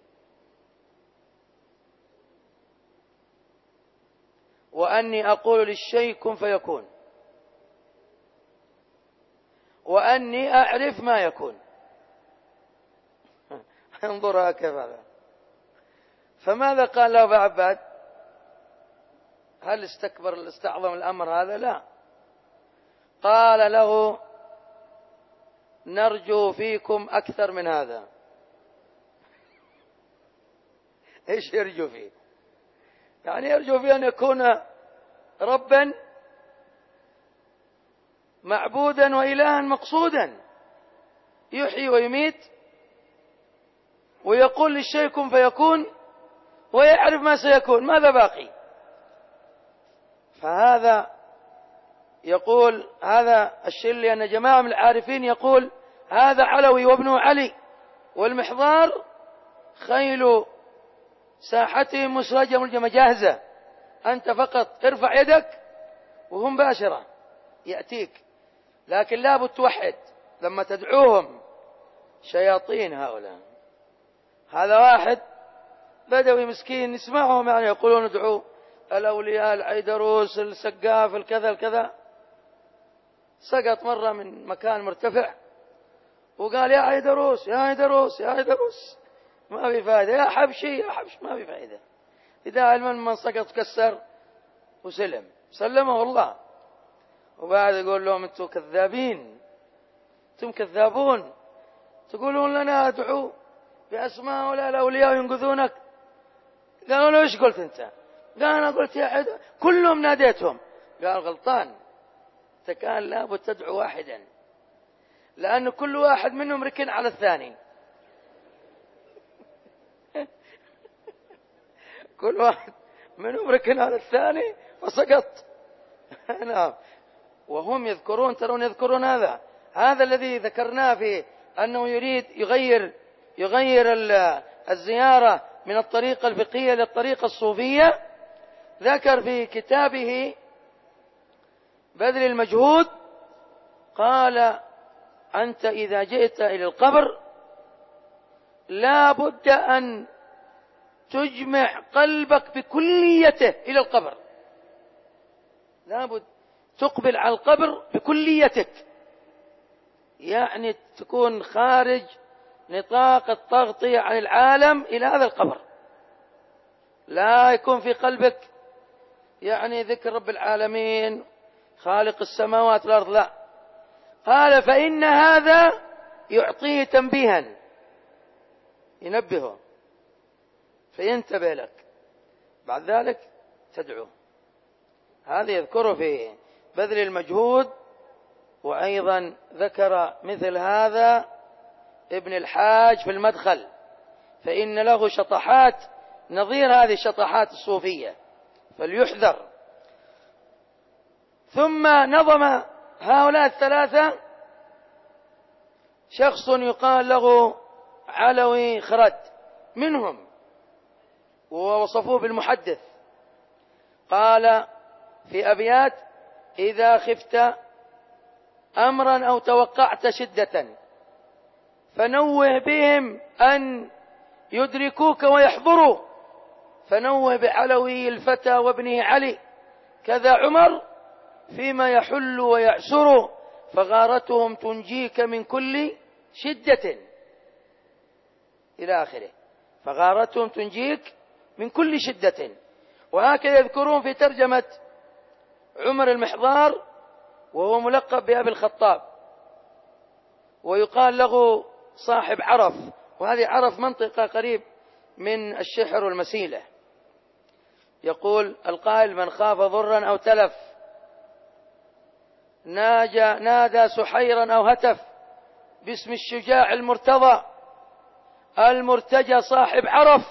وأني أقول للشيء كن فيكون، وأني أعرف ما يكون. انظرها كيف هذا. فماذا قال له أبو عباد؟ هل استكبر استعظم الأمر هذا؟ لا، قال له: نرجو فيكم أكثر من هذا. إيش يرجو فيه؟ يعني يرجو فيه أن يكون ربا معبودا وإلها مقصودا، يحيي ويميت، ويقول للشيء كن فيكون، ويعرف ما سيكون. ماذا باقي؟ فهذا يقول هذا الشلي أن جماعة من العارفين يقول: هذا علوي وابنه علي والمحضار خيل ساحتهم مسرجة ملجمة جاهزة، أنت فقط ارفع يدك وهم باشرة يأتيك، لكن لابد توحد لما تدعوهم شياطين هؤلاء. هذا واحد بدوي مسكين يسمعهم يعني يقولون ادعوا الأولياء العيدروس السقاف الكذا الكذا، سقط مرة من مكان مرتفع وقال يا عيدروس يا عيدروس يا عيدروس، ما في فائدة، يا حبشي يا حبشي ما في فائدة. إذا علما من سقط كسر وسلم سلمه الله. وبعد يقول لهم انتم كذابين، انتم كذابون، تقولون لنا ادعوا بأسماء ولا الأولياء ينقذونك. قالوا له ايش قلت انت؟ قال انا قلت يا حد كلهم ناديتهم. قال غلطان، انت كان لابد تدعو واحدا، لأن كل واحد منهم ركن على الثاني. كل واحد منهم ركن على الثاني فسقط. نعم. وهم يذكرون، ترون يذكرون هذا هذا الذي ذكرناه في أنه يريد يغير يغير الزيارة من الطريقة الفقهية للطريقة الصوفية. ذكر في كتابه بذل المجهود قال أنت إذا جئت إلى القبر لا بد أن تجمع قلبك بكليته إلى القبر، لا بد تقبل على القبر بكليتك، يعني تكون خارج نطاق التغطية عن العالم إلى هذا القبر، لا يكون في قلبك يعني ذكر رب العالمين خالق السماوات والأرض، لا. قال فإن هذا يعطيه تنبيها، ينبهه فينتبه لك، بعد ذلك تدعو. هذا يذكره في بذل المجهود. وأيضا ذكر مثل هذا ابن الحاج في المدخل، فإن له شطحات نظير هذه الشطحات الصوفية فليحذر. ثم نظم هؤلاء الثلاثة شخص يقال له علوي خرد منهم، ووصفوه بالمحدث. قال في أبيات إذا خفت أمرا أو توقعت شدة فنوه بهم أن يدركوك ويحضروا، فنوه بعلوي الفتى وابنه علي كذا عمر فيما يحل ويعسر، فغارتهم تنجيك من كل شدة إلى آخره، فغارتهم تنجيك من كل شدة. وهكذا يذكرون في ترجمة عمر المحضار وهو ملقب بأبي الخطاب، ويقال له صاحب عرف، وهذه عرف منطقة قريب من الشحر والمسيلة. يقول القائل من خاف ضرا أو تلف ناجى نادى سحيرا أو هتف باسم الشجاع المرتضى المرتجى صاحب عرف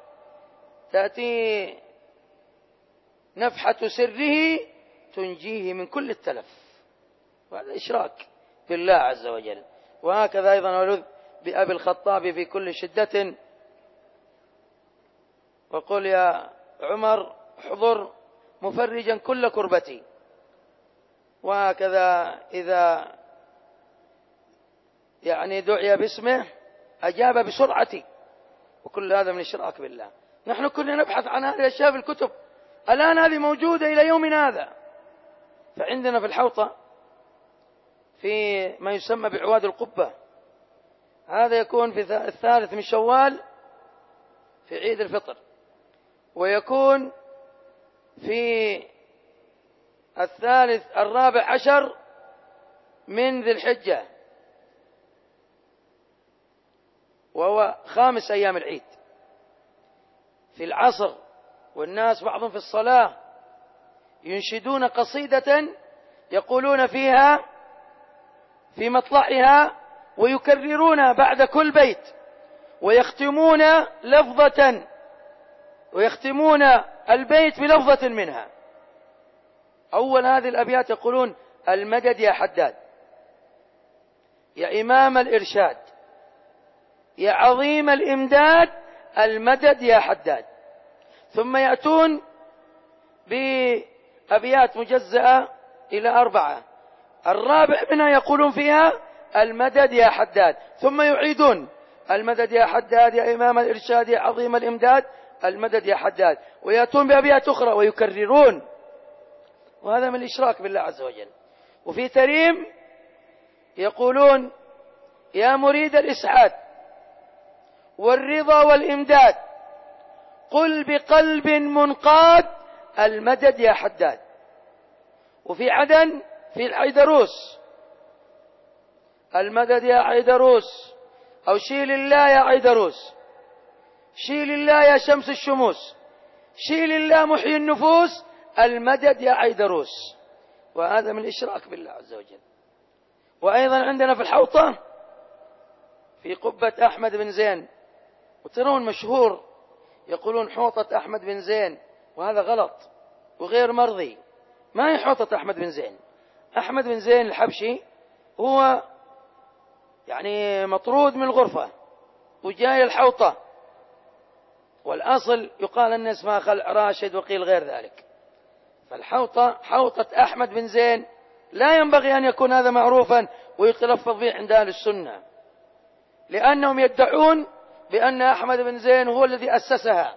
تأتي نفحة سره تنجيه من كل التلف. وهذا إشراك بالله عز وجل. وهكذا أيضا ولذ بأبي الخطاب في كل شدة وقل يا عمر احضر مفرجا كل كربتي. وهكذا إذا يعني دعي باسمه أجاب بسرعة. وكل هذا من الإشراك بالله. نحن كنا نبحث عن هذه الأشياء في الكتب، الآن هذه موجودة إلى يومنا هذا. فعندنا في الحوطة في ما يسمى بعواد القبة، هذا يكون في الثالث من شوال في عيد الفطر، ويكون في الثالث الرابع عشر من ذي الحجة، وهو خامس أيام العيد في العصر، والناس بعضهم في الصلاة ينشدون قصيدة يقولون فيها في مطلعها ويكررون بعد كل بيت، ويختمون لفظة ويختمون البيت بلفظة منها. أول هذه الأبيات يقولون المدد يا حداد، يا إمام الإرشاد، يا عظيم الإمداد، المدد يا حداد. ثم يأتون بأبيات مجزأة إلى أربعة، الرابع منها يقولون فيها المدد يا حداد، ثم يعيدون المدد يا حداد يا إمام الإرشاد يا عظيم الإمداد، المدد يا حداد، ويأتون بأبيات أخرى ويكررون، وهذا من الإشراك بالله عز وجل. وفي تريم يقولون يا مريد الإسعاد والرضا والإمداد قل بقلب منقاد المدد يا حداد. وفي عدن في العيدروس المدد يا عيدروس، أو شيل الله يا عيدروس، شيل الله يا شمس الشموس، شيل الله محيي النفوس، المدد يا عيدروس، وهذا من الإشراك بالله عز وجل. وأيضا عندنا في الحوطة في قبة أحمد بن زين، وترون مشهور يقولون حوطة أحمد بن زين، وهذا غلط وغير مرضي. ما هي حوطة أحمد بن زين. أحمد بن زين الحبشي هو يعني مطرود من الغرفة وجاي الحوطة، والأصل يقال أن اسمها خلع راشد وقيل غير ذلك. فالحوطة حوطة أحمد بن زين لا ينبغي أن يكون هذا معروفا ويتلفظ به عند أهل السنة، لأنهم يدعون بأن أحمد بن زين هو الذي أسسها،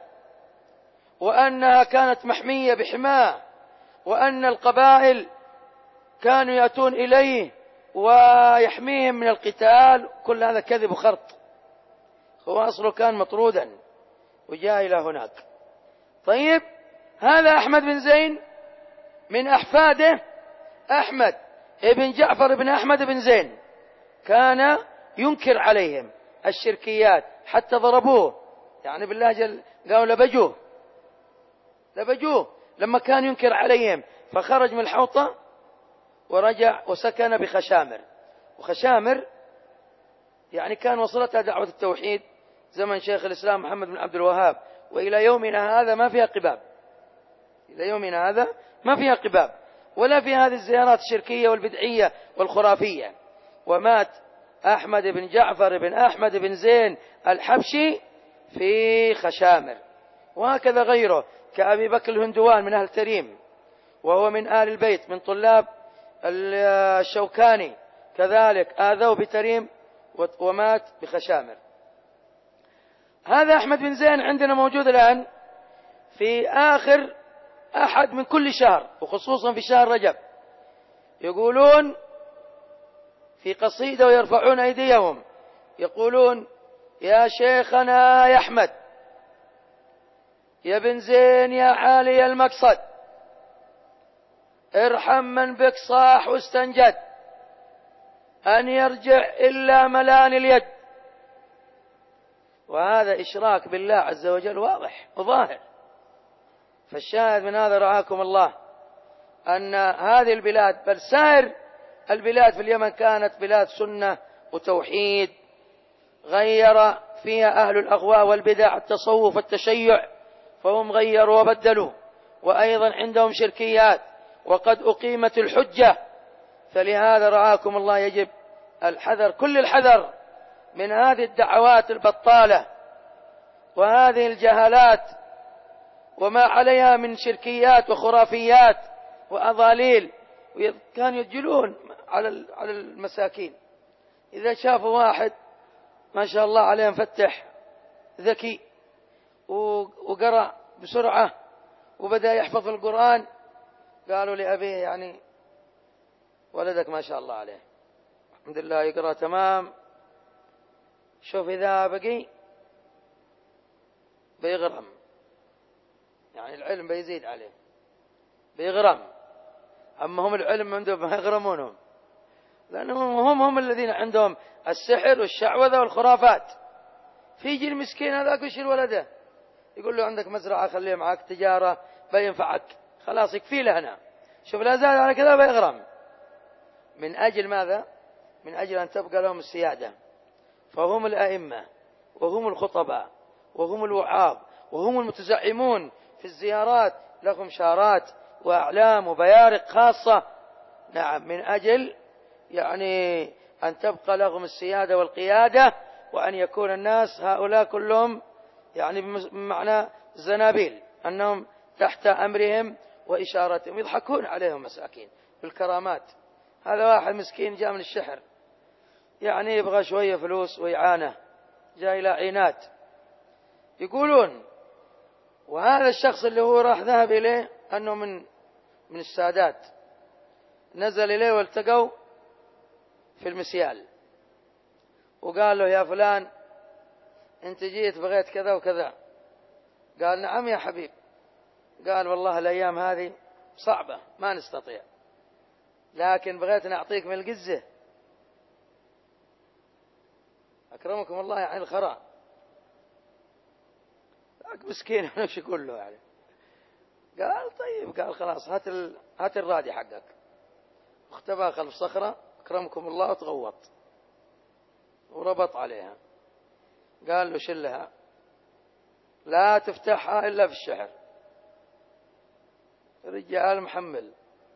وأنها كانت محمية بحماه، وأن القبائل كانوا يأتون إليه ويحميهم من القتال. كل هذا كذب وخرط، هو أصله كان مطرودا وجاء إلى هناك. طيب هذا أحمد بن زين من أحفاده أحمد ابن جعفر بن أحمد بن زين، كان ينكر عليهم الشركيات حتى ضربوه، يعني بالله جل قالوا لبجوه لبجوه لما كان ينكر عليهم، فخرج من الحوطة ورجع وسكن بخشامر. وخشامر يعني كان وصلتها دعوة التوحيد زمن شيخ الإسلام محمد بن عبد الوهاب، وإلى يومنا هذا ما فيها قباب، إلى يومنا هذا ما فيها قباب ولا في هذه الزيارات الشركية والبدعية والخرافية. ومات أحمد بن جعفر بن أحمد بن زين الحبشي في خشامر. وهكذا غيره كأبي بكر الهندوان من أهل تريم، وهو من آل البيت من طلاب الشوكاني، كذلك آذوا بتريم ومات بخشامر. هذا أحمد بن زين عندنا موجود الآن في آخر أحد من كل شهر، وخصوصا في شهر رجب، يقولون في قصيدة ويرفعون أيديهم يقولون يا شيخنا يا أحمد يا بن زين يا عالي المقصد ارحم من بك صاح واستنجد أن يرجع إلا ملان اليد. وهذا إشراك بالله عز وجل واضح وظاهر. فالشاهد من هذا رعاكم الله أن هذه البلاد بل سائر البلاد في اليمن كانت بلاد سنة وتوحيد، غير فيها أهل الأغواء والبدع التصوف والتشيع، فهم غيروا وبدلوا، وأيضا عندهم شركيات، وقد أقيمت الحجة. فلهذا رعاكم الله يجب الحذر كل الحذر من هذه الدعوات البطالة وهذه الجهالات وما عليها من شركيات وخرافيات وأضاليل. كانوا يجلون على على المساكين، إذا شافوا واحد ما شاء الله عليه مفتح ذكي وقرأ بسرعة وبدأ يحفظ القرآن، قالوا لأبيه يعني ولدك ما شاء الله عليه الحمد لله يقرأ تمام، شوف إذا بقي بيغرم، يعني العلم بيزيد عليه بيغرم، أما هم العلم عندهم ما يغرمونهم، لأنهم هم هم الذين عندهم السحر والشعوذة والخرافات. فيجي المسكين هذاك ويشيل ولده يقول له عندك مزرعة خليه معك تجارة بينفعك، خلاص يكفي له هنا، شوف لا زال على كذا بيغرم. من أجل ماذا؟ من أجل أن تبقى لهم السيادة، فهم الأئمة وهم الخطباء وهم الوعاظ وهم المتزعمون في الزيارات، لهم شارات وأعلام وبيارق خاصة، نعم، من أجل يعني أن تبقى لهم السيادة والقيادة، وأن يكون الناس هؤلاء كلهم يعني بمعنى زنابيل، أنهم تحت أمرهم وإشارتهم، يضحكون عليهم مساكين بالكرامات. هذا واحد مسكين جاء من الشحر يعني يبغى شوية فلوس وإعانة، جاء إلى عناد. يقولون وهذا الشخص اللي هو راح ذهب إليه أنه من من السادات، نزل إليه والتقوا في المسيال وقال له يا فلان أنت جيت بغيت كذا وكذا. قال نعم يا حبيب. قال والله الأيام هذه صعبة ما نستطيع، لكن بغيت نعطيك من القزة. أكرمكم الله يعني الخراء، ذاك مسكين وش يقول له يعني. قال طيب، قال خلاص هات ال... هات الرادي حقك. اختبأ خلف صخرة أكرمكم الله وتغوط وربط عليها. قال له شلها لا تفتحها إلا في الشحر. الرجال محمل.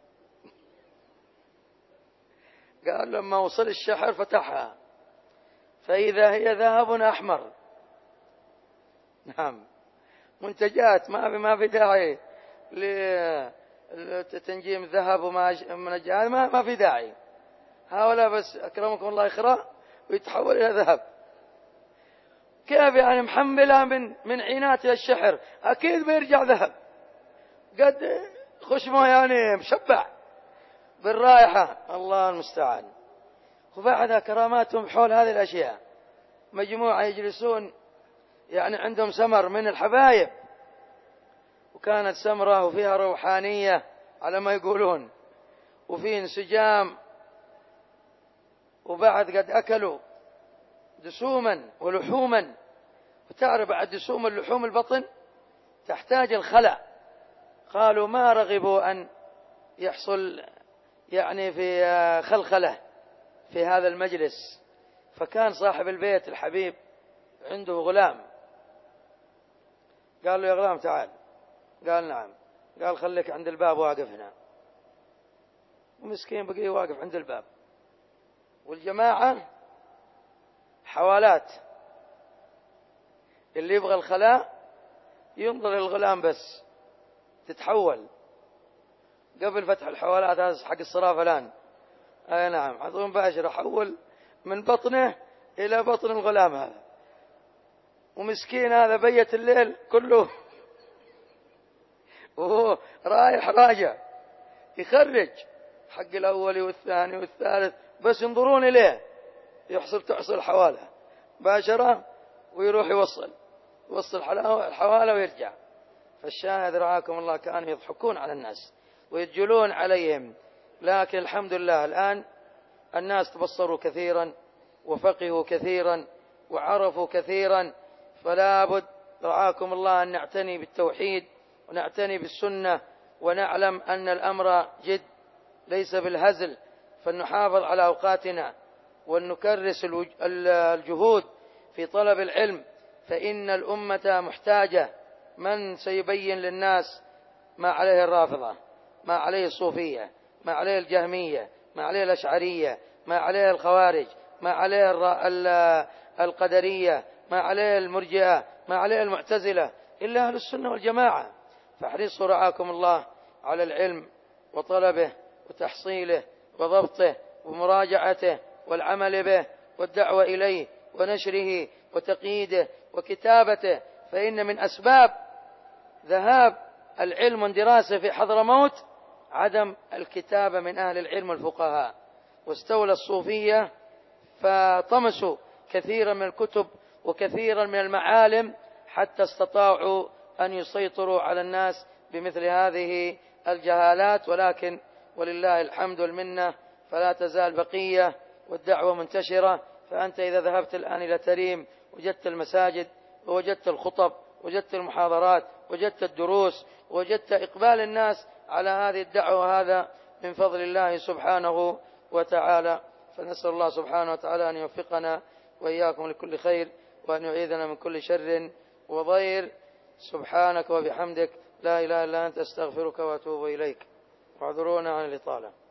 قال لما وصل الشحر فتحها فإذا هي ذهب أحمر. نعم، منتجات ما في ما في داعي لتنجيم ذهب وما منجات، ما ما في داعي. هؤلاء بس أكرمكم الله يخرأ ويتحول إلى ذهب. كيف يعني محملها من من عينات الشحر، أكيد بيرجع ذهب. قد خشمه يعني مشبع بالرائحة، الله المستعان. وبعدها كراماتهم حول هذه الأشياء. مجموعة يجلسون يعني عندهم سمر من الحبايب، وكانت سمرة وفيها روحانية على ما يقولون، وفي انسجام، وبعد قد أكلوا دسوما ولحوما. وتعرف بعد دسوم اللحوم البطن تحتاج الخلع. قالوا ما رغبوا أن يحصل يعني في خلخلة في هذا المجلس. فكان صاحب البيت الحبيب عنده غلام، قال له يا غلام تعال. قال نعم. قال خليك عند الباب واقف هنا. ومسكين بقي واقف عند الباب، والجماعة حوالات، اللي يبغى الخلاء ينظر للغلام بس تتحول قبل فتح الحوالات. هذا حق الصرافة الآن. أي نعم، عطوه مباشرة حول من بطنه إلى بطن الغلام هذا. ومسكين هذا بيت الليل كله وهو رايح راجع يخرج حق الأول والثاني والثالث، بس ينظرون إليه يحصل تحصل الحوالة باشرة ويروح يوصل يوصل الحوالة ويرجع. فالشاهد رعاكم الله كانوا يضحكون على الناس ويجلون عليهم. لكن الحمد لله الآن الناس تبصروا كثيرا وفقهوا كثيرا وعرفوا كثيرا. فلا بد رعاكم الله أن نعتني بالتوحيد ونعتني بالسنة، ونعلم أن الأمر جد ليس بالهزل. فلنحافظ على أوقاتنا ونكرس الجهود في طلب العلم، فإن الأمة محتاجة من سيبين للناس ما عليه الرافضة، ما عليه الصوفية، ما عليه الجهمية، ما عليه الأشعرية، ما عليه الخوارج، ما عليه القدرية، ما عليه المرجئة، ما عليه المعتزلة، إلا أهل السنة والجماعة. فاحرصوا رعاكم الله على العلم وطلبه وتحصيله وضبطه ومراجعته والعمل به والدعوة إليه ونشره وتقييده وكتابته. فإن من أسباب ذهاب العلم والدراسة في حضرموت عدم الكتابة من أهل العلم والفقهاء. واستولى الصوفية فطمسوا كثيرا من الكتب وكثيرا من المعالم حتى استطاعوا أن يسيطروا على الناس بمثل هذه الجهالات. ولكن ولله الحمد والمنة فلا تزال بقية والدعوة منتشرة. فأنت إذا ذهبت الآن إلى تريم وجدت المساجد ووجدت الخطب وجدت المحاضرات وجدت الدروس وجدت إقبال الناس على هذه الدعوة، هذا من فضل الله سبحانه وتعالى. فنسأل الله سبحانه وتعالى أن يوفقنا وإياكم لكل خير وأن يعيذنا من كل شر وضير. سبحانك وبحمدك لا إله إلا أنت أستغفرك وأتوب إليك. واعذرونا عن الإطالة.